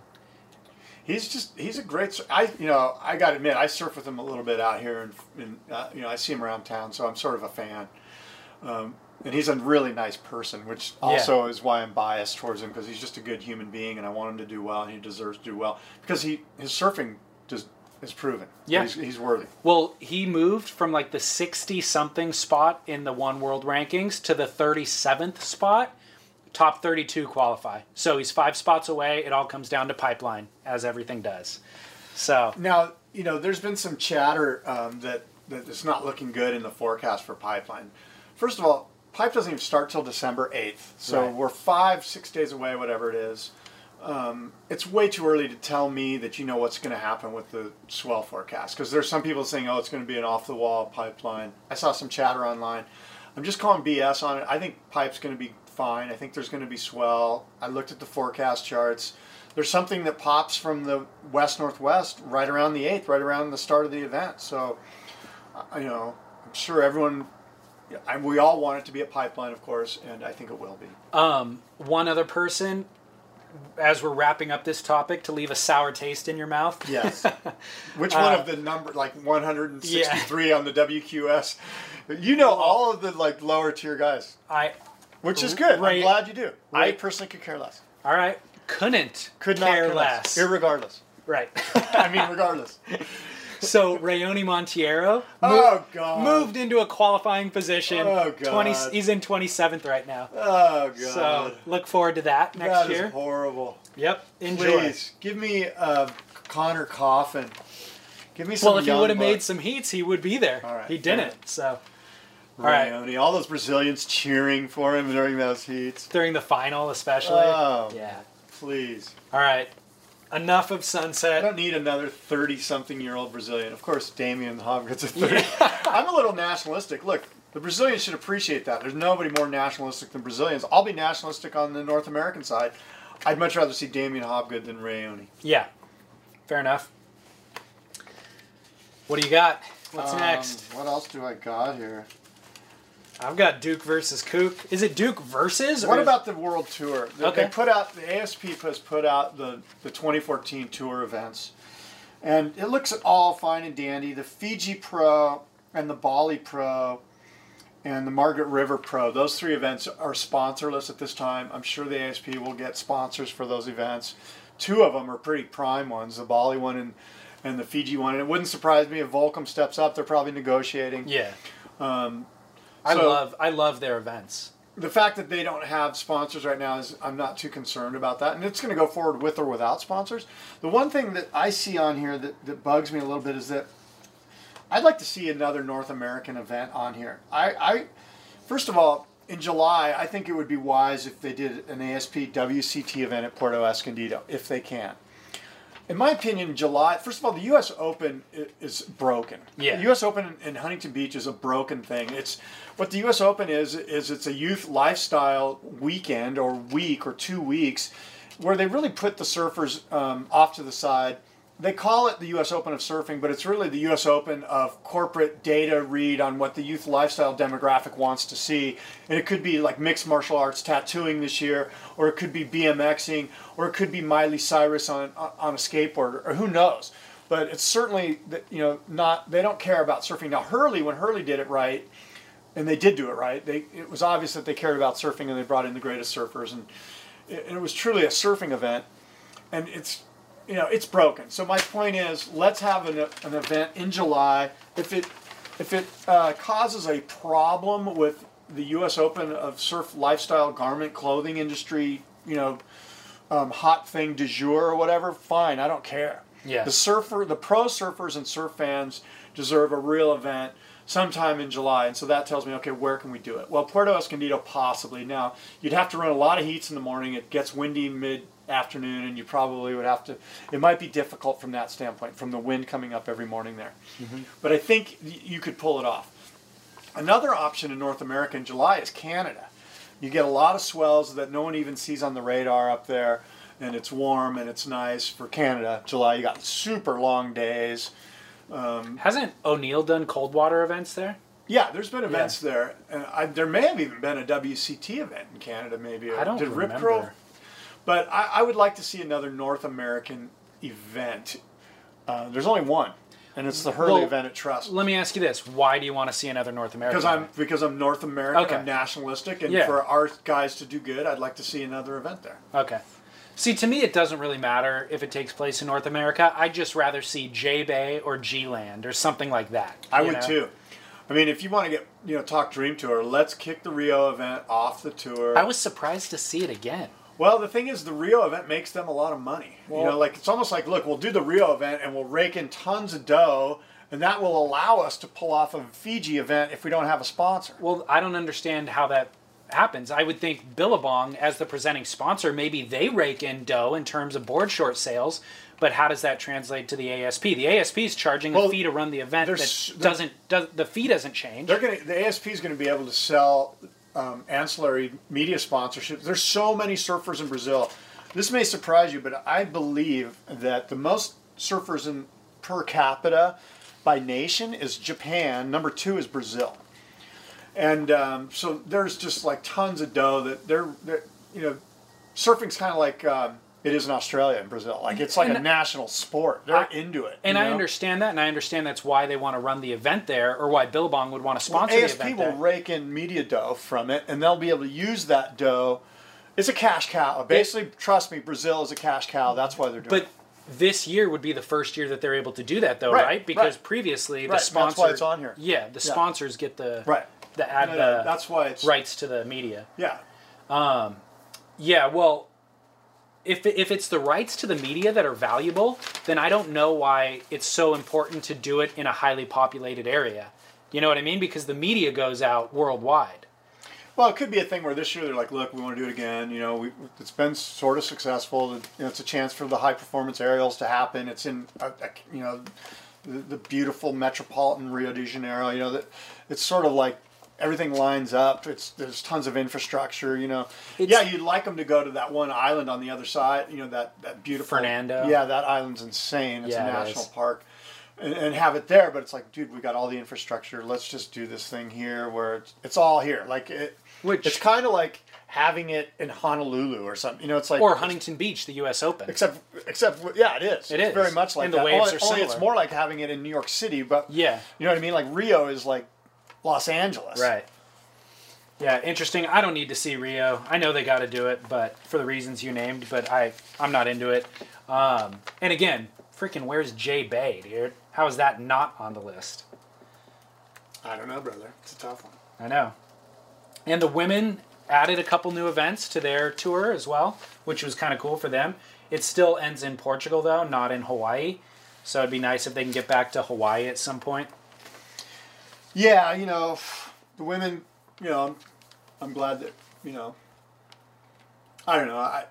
He's just he's a great sur- I you know I got to admit I surf with him a little bit out here and, and uh, you know I see him around town, so I'm sort of a fan. Um, and he's a really nice person, which also is why I'm biased towards him because he's just a good human being, and I want him to do well, and he deserves to do well because he his surfing just is proven. Yeah. he's, he's worthy. Well, he moved from like the sixty-something spot in the One World rankings to the thirty-seventh spot. Top thirty-two qualify. So he's five spots away. It all comes down to pipeline, as everything does. So Now you know there's been some chatter um, that that it's not looking good in the forecast for Pipeline. First of all, Pipe doesn't even start till December eighth, so Right. we're five, six days away, whatever it is. Um, it's way too early to tell me that you know what's going to happen with the swell forecast because there's some people saying, oh, it's going to be an off-the-wall Pipeline. I saw some chatter online. I'm just calling B S on it. I think Pipe's going to be fine. I think there's going to be swell. I looked at the forecast charts. There's something that pops from the west-northwest right around the eighth, right around the start of the event. So, uh, you know, I'm sure everyone... I, we all want it to be a Pipeline, of course, and I think it will be. um, one other person, as we're wrapping up this topic, to leave a sour taste in your mouth. Yes. Which one of the number, like one hundred sixty-three on the W Q S? You know all of the like lower tier guys, I, which is good. Right. I'm glad you do. I Right. personally could care less. all right, couldn't Could not care care less. less. Irregardless. Right. I mean, regardless. So Rayoni Montiero Oh, God. moved into a qualifying position. Oh, God. twenty, he's in twenty-seventh right now. Oh, God. So look forward to that next that year. is horrible. Yep, enjoy. Please, give me uh, Connor Coffin. Give me some Well, if he young would have made bucks. some heats, he would be there. All right, he fair didn't. So, all right, Rayoni, all those Brazilians cheering for him during those heats. during the final especially. Oh, Yeah. please. All right, enough of I Sunset. don't need another thirty-something-year-old Brazilian. Of course, Damien Hobgood's a thirty. I'm a little nationalistic. Look, the Brazilians should appreciate that. There's nobody more nationalistic than Brazilians. I'll be nationalistic on the North American side. I'd much rather see Damien Hobgood than Rayoni. Yeah, fair enough. What do you got? What's Um, next? What else do I got here? I've got Duke versus Kook. Is it Duke versus? or What is- about the World Tour? They, Okay. they put out, the A S P has put out the, the twenty fourteen Tour events. And it looks all fine and dandy. The Fiji Pro and the Bali Pro and the Margaret River Pro, those three events are sponsorless at this time. I'm sure the A S P will get sponsors for those events. Two of them are pretty prime ones, the Bali one and, and the Fiji one. And it wouldn't surprise me if Volcom steps up. They're probably negotiating. Yeah, Um, I so- love I love their events. The fact that they don't have sponsors right now is I'm not too concerned about that, and it's going to go forward with or without sponsors. The one thing that I see on here that, that bugs me a little bit is that I'd like to see another North American event on here. I, I first of all, in July, I think it would be wise if they did an A S P W C T event at Puerto Escondido, if they can. In my opinion, July, first of all, the U S Open i- is broken. Yeah. The U S Open in Huntington Beach is a broken thing. It's what the U S Open is, is it's a youth lifestyle weekend or week or two weeks. where they really put the surfers um, off to the side. They call it the U S Open of surfing, but it's really the U S Open of corporate data read on what the youth lifestyle demographic wants to see. And it could be like mixed martial arts tattooing this year, or it could be BMXing, or it could be Miley Cyrus on on a skateboard, or who knows. But it's certainly, you know, not, they don't care about surfing. Now Hurley, when Hurley did it right, and they did do it right, they it was obvious that they cared about surfing, and they brought in the greatest surfers, and it, and it was truly a surfing event. And it's, you know, it's broken. So my point is, let's have an, an event in July. If it if it uh, causes a problem with the U S Open of surf lifestyle garment clothing industry, you know, um, hot thing du jour or whatever, fine, I don't care. Yeah. The surfer, the pro surfers and surf fans deserve a real event sometime in July, and so that tells me, okay, where can we do it? Well, Puerto Escondido possibly. Now, you'd have to run a lot of heats in the morning. It gets windy mid afternoon, and you probably would have to, it might be difficult from that standpoint, from the wind coming up every morning there. Mm-hmm. But I think you could pull it off. Another option in North America in July is Canada. You get a lot of swells that no one even sees on the radar up there, and it's warm and it's nice for Canada. July, you got super long days. Um, Hasn't O'Neill done cold water events there? Yeah, there's been events yeah. there. And I, there may have even been a W C T event in Canada, maybe. I don't Did remember. Rip Curl? But I, I would like to see another North American event. Uh, there's only one, and it's the Hurley well, event at Trust. Let me ask you this: why do you want to see another North American? Because I'm event? because I'm North American, okay. I'm nationalistic, and yeah. for our guys to do good, I'd like to see another event there. Okay. See, to me, it doesn't really matter if it takes place in North America. I'd just rather see J-Bay or G-Land or something like that. I would know? too. I mean, if you want to get, you know, talk Dream Tour, let's kick the Rio event off the tour. I was surprised to see it again. Well, the thing is, the Rio event makes them a lot of money. Well, you know, like it's almost like, look, we'll do the Rio event and we'll rake in tons of dough, and that will allow us to pull off a Fiji event if we don't have a sponsor. Well, I don't understand how that happens. I would think Billabong, as the presenting sponsor, maybe they rake in dough in terms of board short sales, but how does that translate to the A S P? The A S P is charging well, a fee to run the event that doesn't, does, the fee doesn't change. They're gonna, the A S P is going to be able to sell um, ancillary media sponsorships. There's so many surfers in Brazil. This may surprise you, but I believe that the most surfers in per capita by nation is Japan. Number two is Brazil. And um, so there's just like tons of dough that they're, they're you know, surfing's kind of like um, it is in Australia and Brazil. Like it's like and a national sport. They're I, into it. And you I know? understand that, and I understand that's why they want to run the event there, or why Billabong would want to sponsor well, the A S P event will there. rake in media dough from it, and they'll be able to use that dough. It's a cash cow. Basically, it, trust me, Brazil is a cash cow. That's why they're doing but, it. This year would be the first year that they're able to do that, though, right? right? Because right. previously, right. the sponsor... That's why it's on here. Yeah, the yeah. sponsors get the... Right. The ad, no, no, that's why it's rights to the media. Yeah. Um, yeah, well, if if it's the rights to the media that are valuable, then I don't know why it's so important to do it in a highly populated area. You know what I mean? Because the media goes out worldwide. Well, it could be a thing where this year they're like, look, we want to do it again. You know, we, it's been sort of successful. You know, it's a chance for the high performance aerials to happen. It's in, a, a, you know, the, the beautiful metropolitan Rio de Janeiro. You know, that it's sort of like everything lines up. It's there's tons of infrastructure. You know, it's, yeah, you'd like them to go to that one island on the other side. You know, that that beautiful Fernando. Yeah, that island's insane. It's yeah, a national it park. And, and have it there, but it's like, dude, we got all the infrastructure. Let's just do this thing here, where it's, it's all here. Like it, Which, it's kind of like having it in Honolulu or something. You know, it's like or Huntington Beach, the U S Open. Except, except, yeah, it is. It it's is very much like and the that. waves only, are only similar. It's more like having it in New York City, but yeah, you know what I mean. Like Rio is like Los Angeles, right? Yeah, interesting. I don't need to see Rio. I know they got to do it, but for the reasons you named, but I, I'm not into it. Um, and again, freaking, where's J-Bay, dude? How is that not on the list? I don't know, brother. It's a tough one. I know. And the women added a couple new events to their tour as well, which was kind of cool for them. It still ends in Portugal, though, not in Hawaii. So it'd be nice if they can get back to Hawaii at some point. Yeah, you know, the women, you know, I'm, I'm glad that, you know, I don't know. I,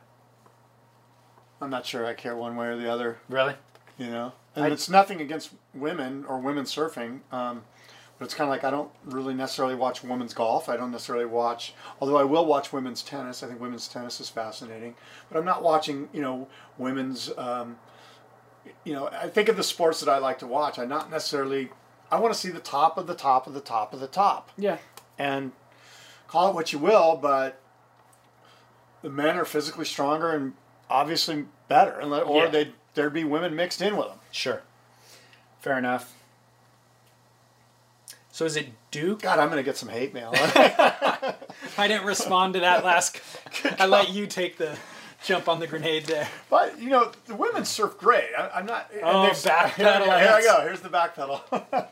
I'm not sure I care one way or the other. Really? You know? And I, it's nothing against women or women surfing. Um, but But it's kind of like I don't really necessarily watch women's golf. I don't necessarily watch, although I will watch women's tennis. I think women's tennis is fascinating. But I'm not watching, you know, women's, um, you know, I think of the sports that I like to watch. I'm not necessarily, I want to see the top of the top of the top of the top. Yeah. And call it what you will, but the men are physically stronger and obviously better. And Or Yeah. they'd, there'd be women mixed in with them. Sure. Fair enough. So is it Duke? God, I'm going to get some hate mail. I didn't respond to that last. I let you take the jump on the grenade there. But, you know, the women surf great. I, I'm not... Oh, backpedal. Here, here I go. Here's the back pedal. um,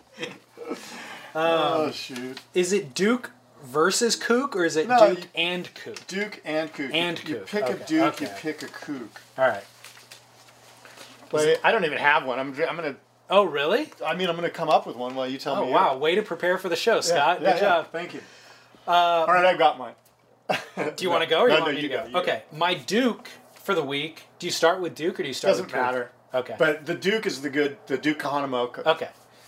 oh, shoot. Is it Duke versus Kook, or is it No, Duke you, and Kook? Duke and Kook. And you, Kook. You pick okay. a Duke, okay. you pick a Kook. All right. But I don't even have one. I'm, I'm going to... Oh, really? I mean, I'm going to come up with one while you tell oh, me. Oh, wow. Way to prepare for the show, Scott. Yeah, Good yeah, job. Yeah. Thank you. Uh, All right, I've got mine. Do you want to go, or no, you want no, me you to go? go, Okay. go. My Duke for the week. Do you start with Duke, or do you start Doesn't with Kook? matter. Okay. But the Duke is the good, the Duke Kahanamoku. Okay.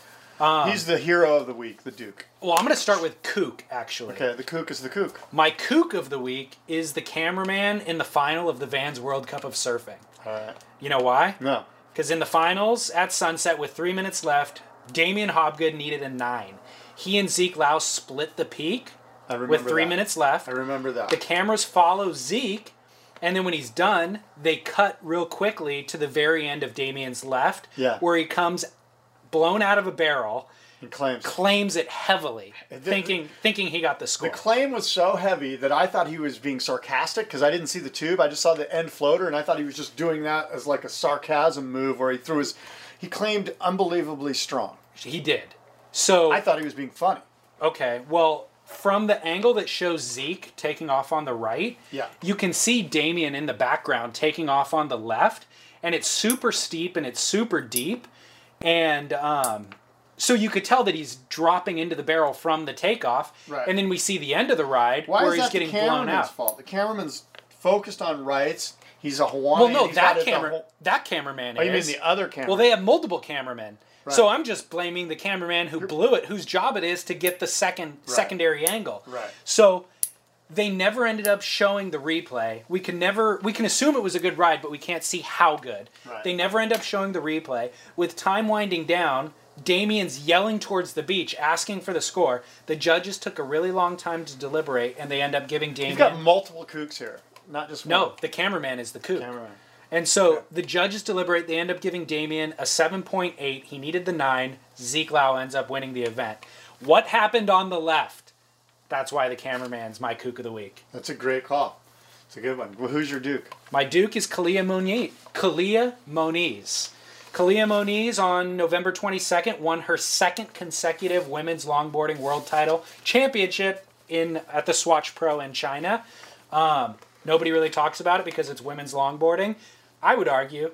Um, He's the hero of the week, the Duke. Well, I'm going to start with Kook, actually. Okay, the Kook is the Kook. My Kook of the week is the cameraman in the final of the Vans World Cup of Surfing. All right. You know why? No. Because in the finals, at sunset, with three minutes left, Damian Hobgood needed a nine. He and Zeke Lau split the peak I remember with three that. minutes left. I remember that. The cameras follow Zeke, and then when he's done, they cut real quickly to the very end of Damian's left, Yeah. where he comes blown out of a barrel, He claims. claims it heavily, It did- thinking thinking he got the score. The claim was so heavy that I thought he was being sarcastic because I didn't see the tube. I just saw the end floater, and I thought he was just doing that as like a sarcasm move where he threw his... He claimed unbelievably strong. He did. So I thought he was being funny. Okay, well, from the angle that shows Zeke taking off on the right, Yeah. you can see Damian in the background taking off on the left, and it's super steep and it's super deep, and um, so you could tell that he's dropping into the barrel from the takeoff, Right. and then we see the end of the ride Why where is he's that getting the blown cameraman's out. fault? The cameraman's focused on rights. He's a Hawaiian. Well, no, He's that got it the camera, whole- that cameraman Oh, you mean is. the other cameraman? Well, they have multiple cameramen. Right. So I'm just blaming the cameraman who blew it, whose job it is to get the second Right. secondary angle. Right. So they never ended up showing the replay. We can never we can assume it was a good ride, but we can't see how good. Right. They never end up showing the replay. With time winding down, Damian's yelling towards the beach, asking for the score. The judges took a really long time to deliberate, and they end up giving Damian. He's got multiple kooks here, not just one. No, the cameraman is the kook. Cameraman. And so the judges deliberate. They end up giving Damian a seven point eight. He needed the nine. Zeke Lau ends up winning the event. What happened on the left? That's why the cameraman's my kook of the week. That's a great call. It's a good one. Well, who's your Duke? My Duke is Kalia Moniz. Kalia Moniz. Kalia Moniz on November twenty-second won her second consecutive women's longboarding world title championship in at the Swatch Pro in China. Um, nobody really talks about it because it's women's longboarding. I would argue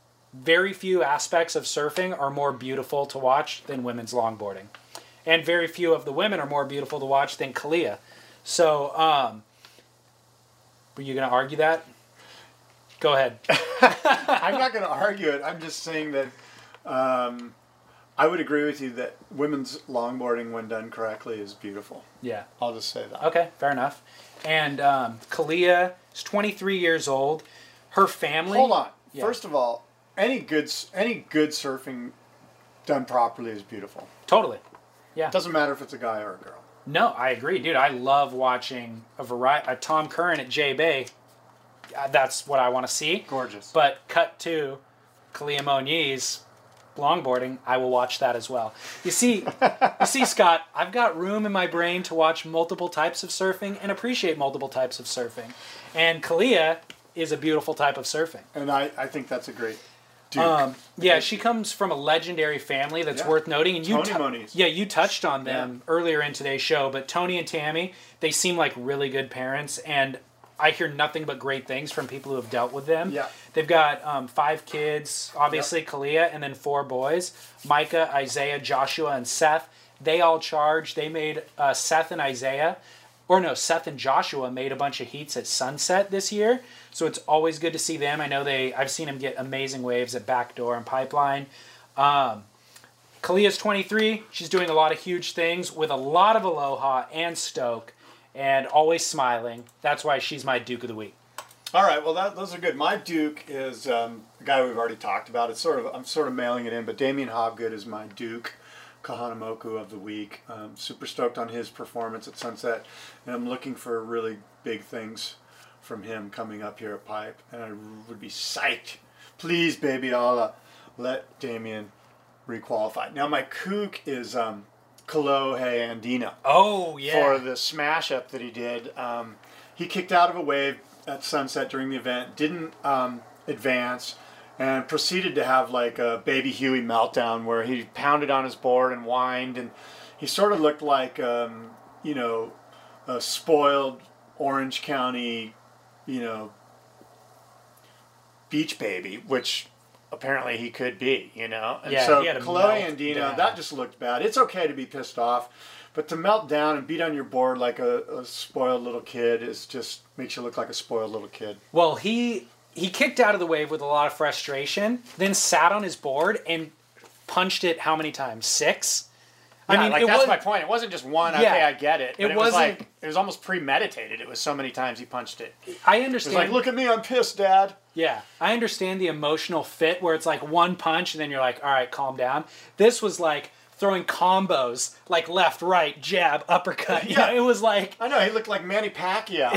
very few aspects of surfing are more beautiful to watch than women's longboarding. And very few of the women are more beautiful to watch than Kalia. So, um, were you going to argue that? Go ahead. I'm not going to argue it. I'm just saying that um, I would agree with you that women's longboarding, when done correctly, is beautiful. Yeah. I'll just say that. Okay, fair enough. And um, Kalia is twenty-three years old. Her family... Hold on. Yeah. First of all, any good any good surfing done properly is beautiful. Totally. Yeah. It doesn't matter if it's a guy or a girl. No, I agree, dude. I love watching a variety. A Tom Curran at J Bay. Uh, that's what I want to see. Gorgeous. But cut to Kalia Moniz longboarding. I will watch that as well. You see, you see, Scott. I've got room in my brain to watch multiple types of surfing and appreciate multiple types of surfing. And Kalia is a beautiful type of surfing. And I, I think that's a great Duke. Um, yeah, she comes from a legendary family that's Yeah. worth noting. And you Tony tou- Moniz. Yeah, you touched on them Yeah. earlier in today's show, but Tony and Tammy, they seem like really good parents, and I hear nothing but great things from people who have dealt with them. Yeah. They've got um, five kids, obviously Kalia, and then four boys, Micah, Isaiah, Joshua, and Seth. They all charged. They made uh, Seth and Isaiah, or no, Seth and Joshua made a bunch of heats at Sunset this year. So it's always good to see them. I know they, I've seen them get amazing waves at Backdoor and Pipeline. Um, Kalia's twenty-three. She's doing a lot of huge things with a lot of aloha and stoke and always smiling. That's why she's my Duke of the Week. All right, well, that, those are good. My Duke is um, a guy we've already talked about. It's sort of I'm sort of mailing it in, but Damian Hobgood is my Duke Kahanamoku of the week. Um, super stoked on his performance at Sunset, and I'm looking for really big things from him coming up here at Pipe, and I would be psyched. Please, baby Allah, let Damian requalify. Now, my kook is um, Kalohe Andina. Oh, yeah. For the smash up that he did. Um, he kicked out of a wave at Sunset during the event, didn't um, advance, and proceeded to have like a Baby Huey meltdown where he pounded on his board and whined, and he sort of looked like, um, you know, a spoiled Orange County, you know, beach baby, which apparently he could be, you know. And yeah, so he had a Kalohe Andina, meltdown. that just looked bad. It's okay to be pissed off, but to melt down and beat on your board like a, a spoiled little kid is just makes you look like a spoiled little kid. Well, he he kicked out of the wave with a lot of frustration, then sat on his board and punched it how many times? Six? Yeah, I mean, like it that's was, my point. It wasn't just one, Yeah. okay, I get it. But It it, was wasn't- like, it was almost premeditated. It was so many times he punched it. I It was understand. like, look at me, I'm pissed, Dad. Yeah, I understand the emotional fit where it's like one punch and then you're like, all right, calm down. This was like throwing combos, like left, right, jab, uppercut. Yeah, it was like... I know, he looked like Manny Pacquiao.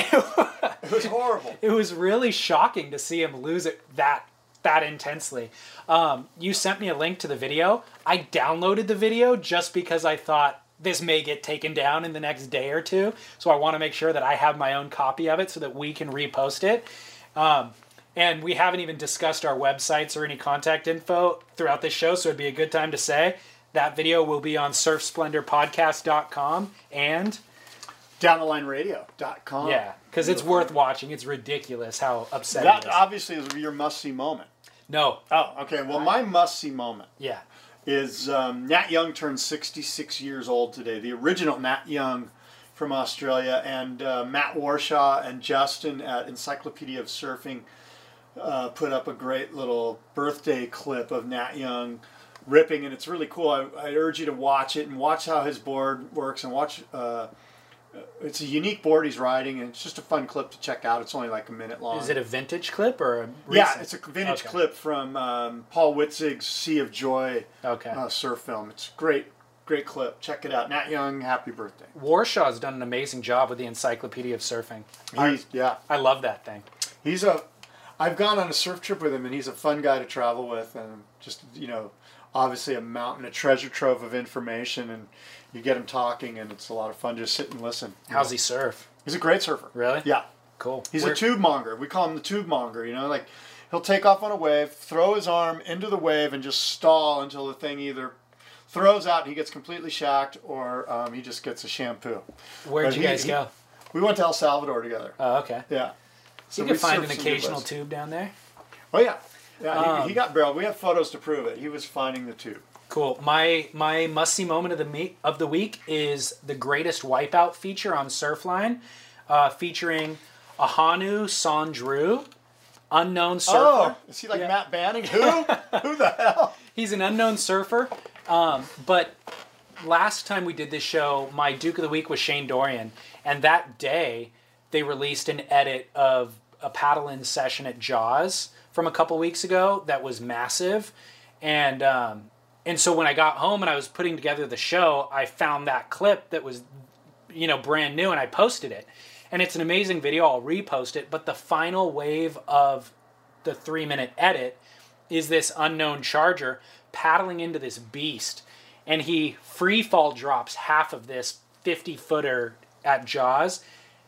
It was horrible. It was really shocking to see him lose it that that intensely. Um, you sent me a link to the video. I downloaded the video just because I thought this may get taken down in the next day or two. So I want to make sure that I have my own copy of it so that we can repost it. Um, and we haven't even discussed our websites or any contact info throughout this show, so it'd be a good time to say that video will be on surf splendor podcast dot com and down the line radio dot com. Yeah, because it's Beautiful. worth watching. It's ridiculous how upsetting That it is. obviously is your must-see moment. No. Oh, okay. Well, my must-see moment Yeah. is um, Nat Young turned sixty-six years old today. The original Nat Young from Australia, and uh, Matt Warshaw and Justin at Encyclopedia of Surfing uh, put up a great little birthday clip of Nat Young ripping, and it's really cool. I, I urge you to watch it and watch how his board works, and watch. Uh, it's a unique board he's riding, and it's just a fun clip to check out. It's only like a minute long. Is it a vintage clip or a recent? Yeah, it's a vintage Okay. clip from um, Paul Witzig's Sea of Joy Okay. uh, surf film. It's great, great clip. Check it out. Nat Young, happy birthday. Warshaw's done an amazing job with the Encyclopedia of Surfing. He's, yeah. I love that thing. He's a, I've gone on a surf trip with him, and he's a fun guy to travel with, and just, you know, obviously a mountain, a treasure trove of information, and you get him talking, and it's a lot of fun. Just sit and listen. How's he surf? He's a great surfer. Really? Yeah. Cool. He's Where- a tube monger. We call him the tube monger. You know, like he'll take off on a wave, throw his arm into the wave, and just stall until the thing either throws out and he gets completely shacked, or um, he just gets a shampoo. Where'd But you he- guys he- go? We went to El Salvador together. Oh, okay. Yeah. So you can we find surfed an some good occasional waves. tube down there. Oh yeah, yeah. Um, he, he got barreled. We have photos to prove it. He was finding the tube. Cool. My my must see moment of the me- of the week is the greatest wipeout feature on Surfline, uh, featuring Ahanu Sandru, unknown surfer. Oh, is he like Yeah. Matt Banning? Who? Who the hell? He's an unknown surfer. Um, but last time we did this show, my Duke of the Week was Shane Dorian, and that day they released an edit of a paddle-in session at Jaws from a couple weeks ago that was massive, and um, and so when I got home and I was putting together the show, I found that clip that was, you know, brand new, and I posted it, and it's an amazing video. I'll repost it, but the final wave of the three-minute edit is this unknown charger paddling into this beast, and he free fall drops half of this fifty footer at Jaws.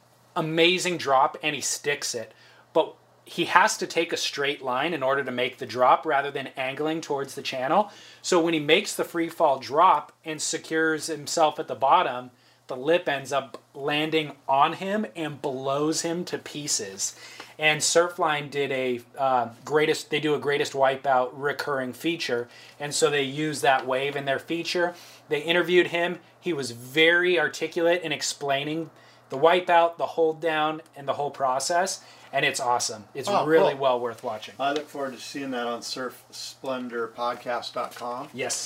Amazing drop, and he sticks it, but he has to take a straight line in order to make the drop rather than angling towards the channel. So when he makes the free fall drop and secures himself at the bottom, the lip ends up landing on him and blows him to pieces. And Surfline did a uh, greatest, they do a greatest wipeout recurring feature. And so they use that wave in their feature. They interviewed him. He was very articulate in explaining the wipeout, the hold down, and the whole process. And it's awesome. It's Oh, really cool. well worth watching. I look forward to seeing that on surf splendor podcast dot com. Yes.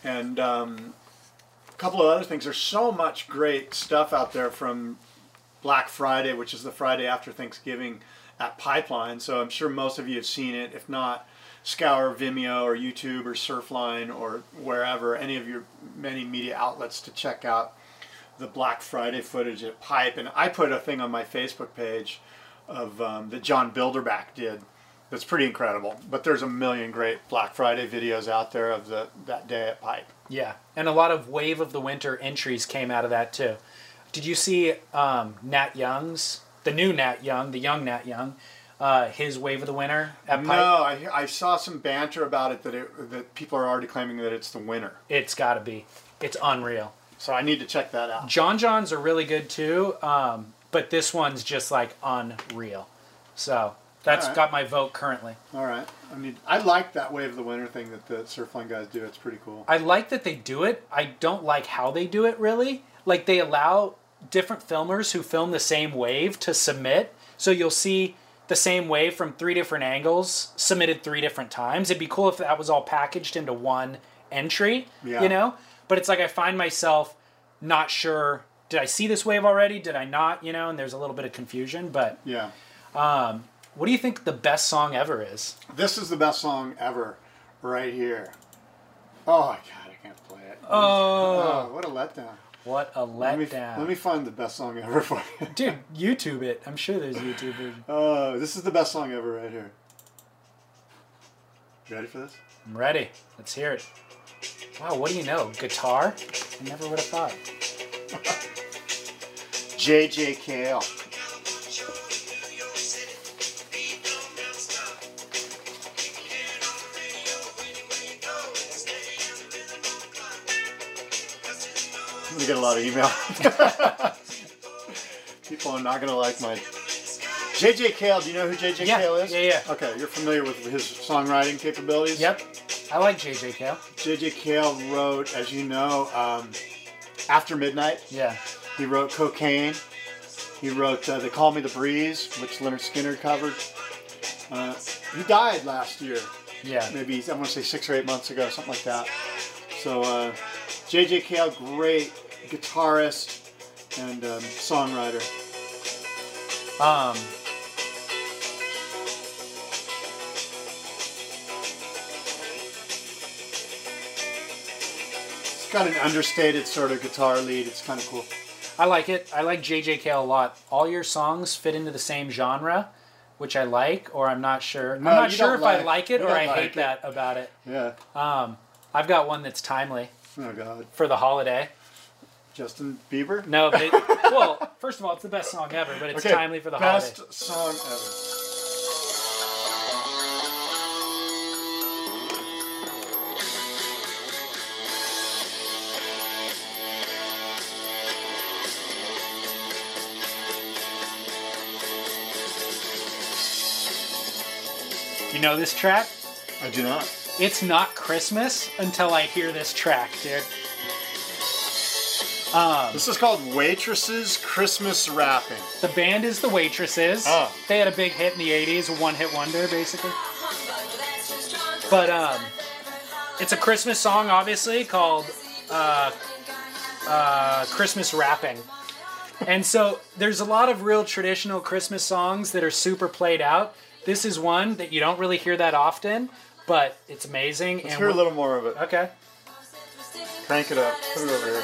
And um, a couple of other things. There's so much great stuff out there from Black Friday, which is the Friday after Thanksgiving at Pipeline. So I'm sure most of you have seen it. If not, scour Vimeo or YouTube or Surfline or wherever, any of your many media outlets to check out the Black Friday footage at Pipe. And I put a thing on my Facebook page of um, that John Bilderback did. That's pretty incredible. But there's a million great Black Friday videos out there of the that day at Pipe. Yeah, and a lot of Wave of the Winter entries came out of that too. Did you see um, Nat Young's, the new Nat Young, the young Nat Young, uh, his Wave of the Winter at Pipe? No, I, I saw some banter about it that it, that people are already claiming that it's the winner. It's got to be. It's unreal. So I need to check that out. John John's are really good too, um, but this one's just like unreal. So that's right. got my vote currently. All right. I mean, I like that Wave of the Winter thing that the Surfline guys do. It's pretty cool. I like that they do it. I don't like how they do it really. Like they allow different filmers who film the same wave to submit. So you'll see the same wave from three different angles submitted three different times. It'd be cool if that was all packaged into one entry, yeah. you know? But it's like I find myself not sure, did I see this wave already? Did I not? You know, and there's a little bit of confusion. But yeah. Um, what do you think the best song ever is? This is the best song ever right here. Oh, my God, I can't play it. Oh. oh what a letdown. What a letdown. Let me, let me find the best song ever for you. Dude, YouTube it. I'm sure there's YouTube version. Oh, uh, this is the best song ever right here. You ready for this? I'm ready. Let's hear it. Wow, what do you know? Guitar? I never would have thought. J J Cale. I'm gonna get a lot of email. People are not gonna like my J J Cale. Do you know who J J yeah, Cale is? Yeah, yeah. Okay, you're familiar with his songwriting capabilities? Yep. I like J J Cale. J J Cale wrote, as you know, um, After Midnight. Yeah. He wrote Cocaine. He wrote uh, They Call Me the Breeze, which Leonard Skinner covered. Uh, he died last year. Yeah. Maybe, I want to say six or eight months ago, something like that. So, uh, J J Cale, great guitarist and um, songwriter. Um... Got an understated sort of guitar lead. It's kind of cool. I like it. I like J J Cale a lot. All your songs fit into the same genre, which I like, or I'm not sure. No, I'm not you sure don't if like, I like it you or don't I like hate it. that about it. Yeah. Um, I've got one that's timely. Oh, God. For the holiday. Justin Bieber? No, but it, well, first of all, it's the best song ever, but it's okay, timely for the best holiday. Best song ever. You know this track? I do not. It's not Christmas until I hear this track, dude. Um, this is called Waitresses Christmas Rapping. The band is the Waitresses. Oh. They had a big hit in the eighties, a one-hit wonder, basically. But um, it's a Christmas song, obviously, called uh, uh, Christmas Rapping. And so there's a lot of real traditional Christmas songs that are super played out. This is one that you don't really hear that often, but it's amazing. Let's and hear a little more of it. Okay. Crank it up. Put it over here.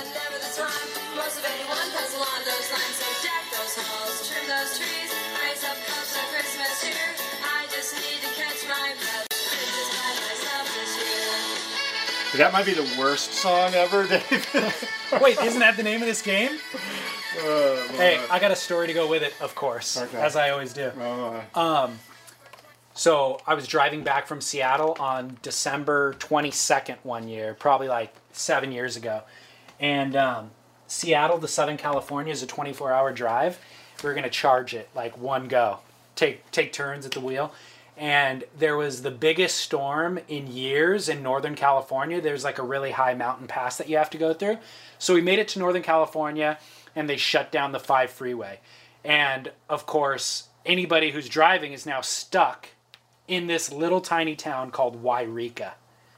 That might be the worst song ever, Dave. Wait, isn't that the name of this game? Uh, hey, I got a story to go with it, of course, okay. as I always do. Oh, um, so I was driving back from Seattle on December twenty-second one year, probably like seven years ago. And um, Seattle to Southern California is a twenty-four hour drive. We were going to charge it like one go, take take turns at the wheel. And there was the biggest storm in years in Northern California. There's like a really high mountain pass that you have to go through. So we made it to Northern California, and they shut down the five freeway. And, of course, anybody who's driving is now stuck in this little tiny town called Wairika.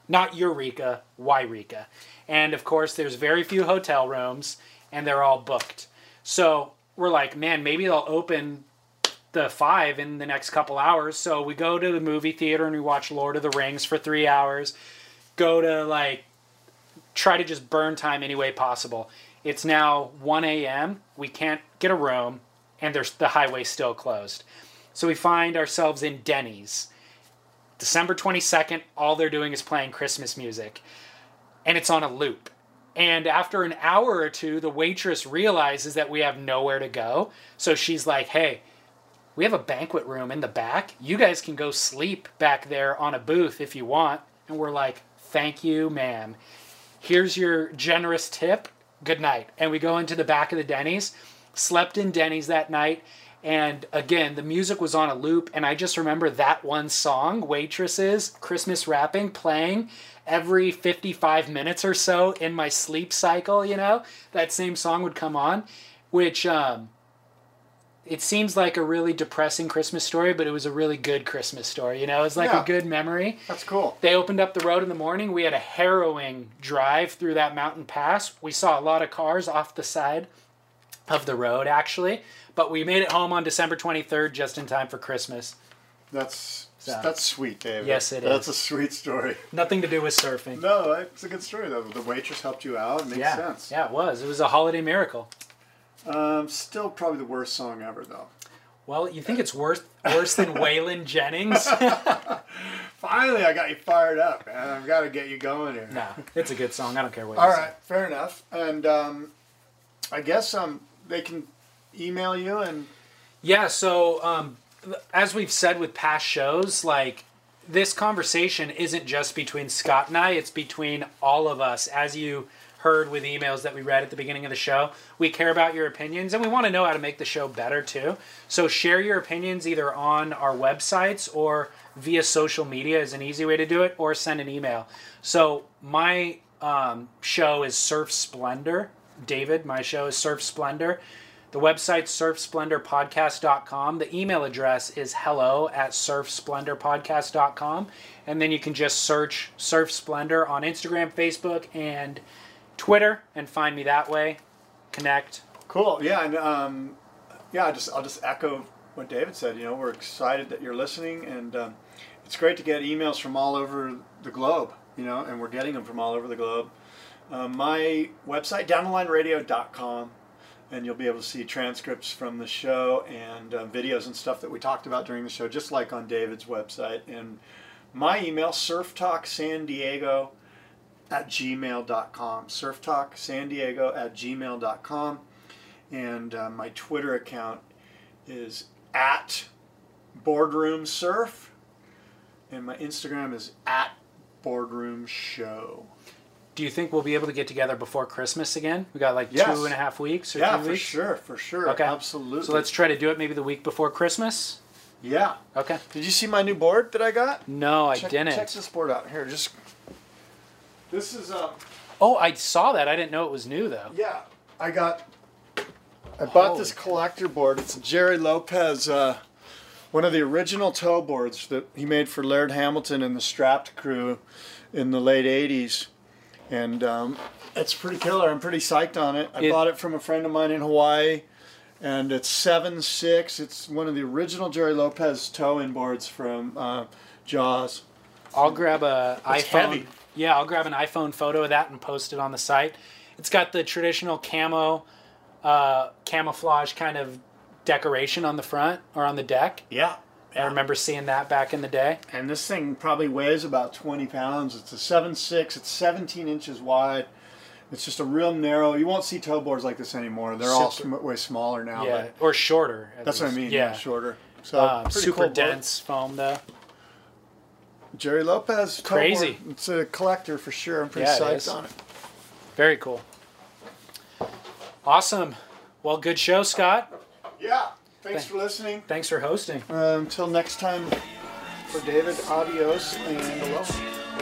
not Eureka, Yreka. And of course, there's very few hotel rooms, and they're all booked. So we're like, man, maybe they'll open the five in the next couple hours. So we go to the movie theater and we watch Lord of the Rings for three hours. Go to like, try to just burn time any way possible. It's now one a.m. We can't get a room, and there's the highway's still closed. So we find ourselves in Denny's. December twenty-second, all they're doing is playing Christmas music. And it's on a loop. And after an hour or two, the waitress realizes that we have nowhere to go. So she's like, hey, we have a banquet room in the back. You guys can go sleep back there on a booth if you want. And we're like, thank you, ma'am. Here's your generous tip. Good night. And we go into the back of the Denny's. Slept in Denny's that night. And again, the music was on a loop. And I just remember that one song, Waitresses, Christmas Wrapping, playing every fifty-five minutes or so in my sleep cycle, you know? That same song would come on, which... um it seems like a really depressing Christmas story, but it was a really good Christmas story. You know, it's like yeah. a good memory. That's cool. They opened up the road in the morning. We had a harrowing drive through that mountain pass. We saw a lot of cars off the side of the road, actually. But we made it home on December twenty-third, just in time for Christmas. That's so, that's sweet, David. Yes, it that's is. That's a sweet story. Nothing to do with surfing. No, it's a good story, though. The waitress helped you out. It makes yeah. sense. Yeah, it was. It was a holiday miracle. Um, still probably the worst song ever, though. Well, you think it's worse worse than Waylon Jennings? Finally, I got you fired up, man. I've got to get you going here. No, it's a good song. I don't care what All you right, say. Fair enough. And um, I guess um, they can email you and... Yeah, so um, as we've said with past shows, like, this conversation isn't just between Scott and I, it's between all of us. As you heard with emails that we read at the beginning of the show, we care about your opinions, and we want to know how to make the show better too. So share your opinions either on our websites or via social media is an easy way to do it, or send an email. So my um, show is Surf Splendor. David, my show is Surf Splendor. The website's surf splendor podcast dot com. The email address is hello at surf splendor podcast dot com. And then you can just search Surf Splendor on Instagram, Facebook, and Twitter and find me that way. Connect. Cool. Yeah, and um, yeah, I just I'll just echo what David said. You know, we're excited that you're listening, and um, it's great to get emails from all over the globe. You know, and we're getting them from all over the globe. Uh, my website, down the line radio dot com. And you'll be able to see transcripts from the show and uh, videos and stuff that we talked about during the show, just like on David's website. And my email, surftalksandiego at gmail dot com. surftalksandiego at gmail dot com. And uh, my Twitter account is at boardroomsurf. And my Instagram is at boardroomshow. Do you think we'll be able to get together before Christmas again? We got like yes. two and a half weeks or yeah, three weeks? Yeah, for sure, for sure. Okay. Absolutely. So let's try to do it maybe the week before Christmas? Yeah. Okay. Did you see my new board that I got? No, I check, didn't. Check this board out. Here, just... This is... Um, oh, I saw that. I didn't know it was new, though. Yeah. I got... I bought Holy this collector board. It's a Jerry Lopez... Uh, one of the original tow boards that he made for Laird Hamilton and the Strapped crew in the late eighties. And um, it's pretty killer. I'm pretty psyched on it. I it, bought it from a friend of mine in Hawaii. And it's seven six. It's one of the original Jerry Lopez tow-in boards from uh, Jaws. I'll grab a it's iPhone. Heavy. Yeah, I'll grab an iPhone photo of that and post it on the site. It's got the traditional camo, uh, camouflage kind of decoration on the front or on the deck. Yeah. I remember seeing that back in the day. And this thing probably weighs about twenty pounds. It's a seven six. It's seventeen inches wide. It's just a real narrow. You won't see tow boards like this anymore. They're super, all sm- way smaller now. Yeah, but or shorter. That's least. what I mean. Yeah, yeah shorter. So uh, super cool dense foam though. Jerry Lopez. Tow Crazy. Board. It's a collector for sure. I'm pretty yeah, psyched on it. Very cool. Awesome. Well, good show, Scott. Yeah. Thanks for listening. Thanks for hosting. Uh, until next time, for David, adios and aloha.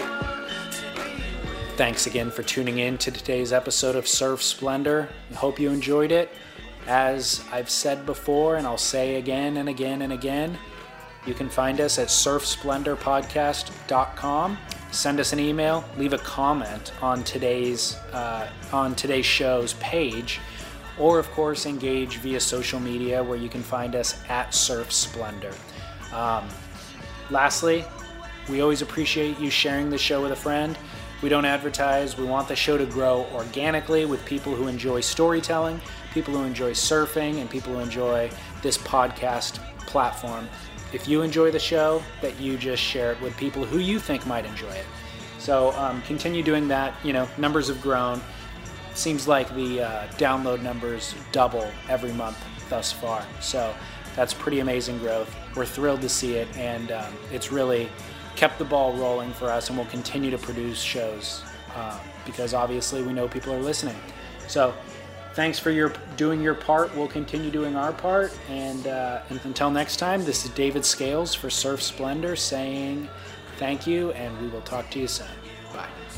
Thanks again for tuning in to today's episode of Surf Splendor. I hope you enjoyed it. As I've said before, and I'll say again and again and again, you can find us at surf splendor podcast dot com. send us an email, leave a comment on today's uh, on today's show's page, or of course engage via social media where you can find us at Surf Splendor. Um, lastly, we always appreciate you sharing the show with a friend. We don't advertise. We want the show to grow organically with people who enjoy storytelling, people who enjoy surfing, and people who enjoy this podcast platform. If you enjoy the show, that you just share it with people who you think might enjoy it. So um, continue doing that. You know, numbers have grown. It seems like the uh, download numbers double every month thus far. So that's pretty amazing growth. We're thrilled to see it, and um, it's really kept the ball rolling for us, and we'll continue to produce shows uh, because obviously we know people are listening. So thanks for your doing your part. We'll continue doing our part, and, uh, and until next time, this is David Scales for Surf Splendor saying thank you, and we will talk to you soon. Bye.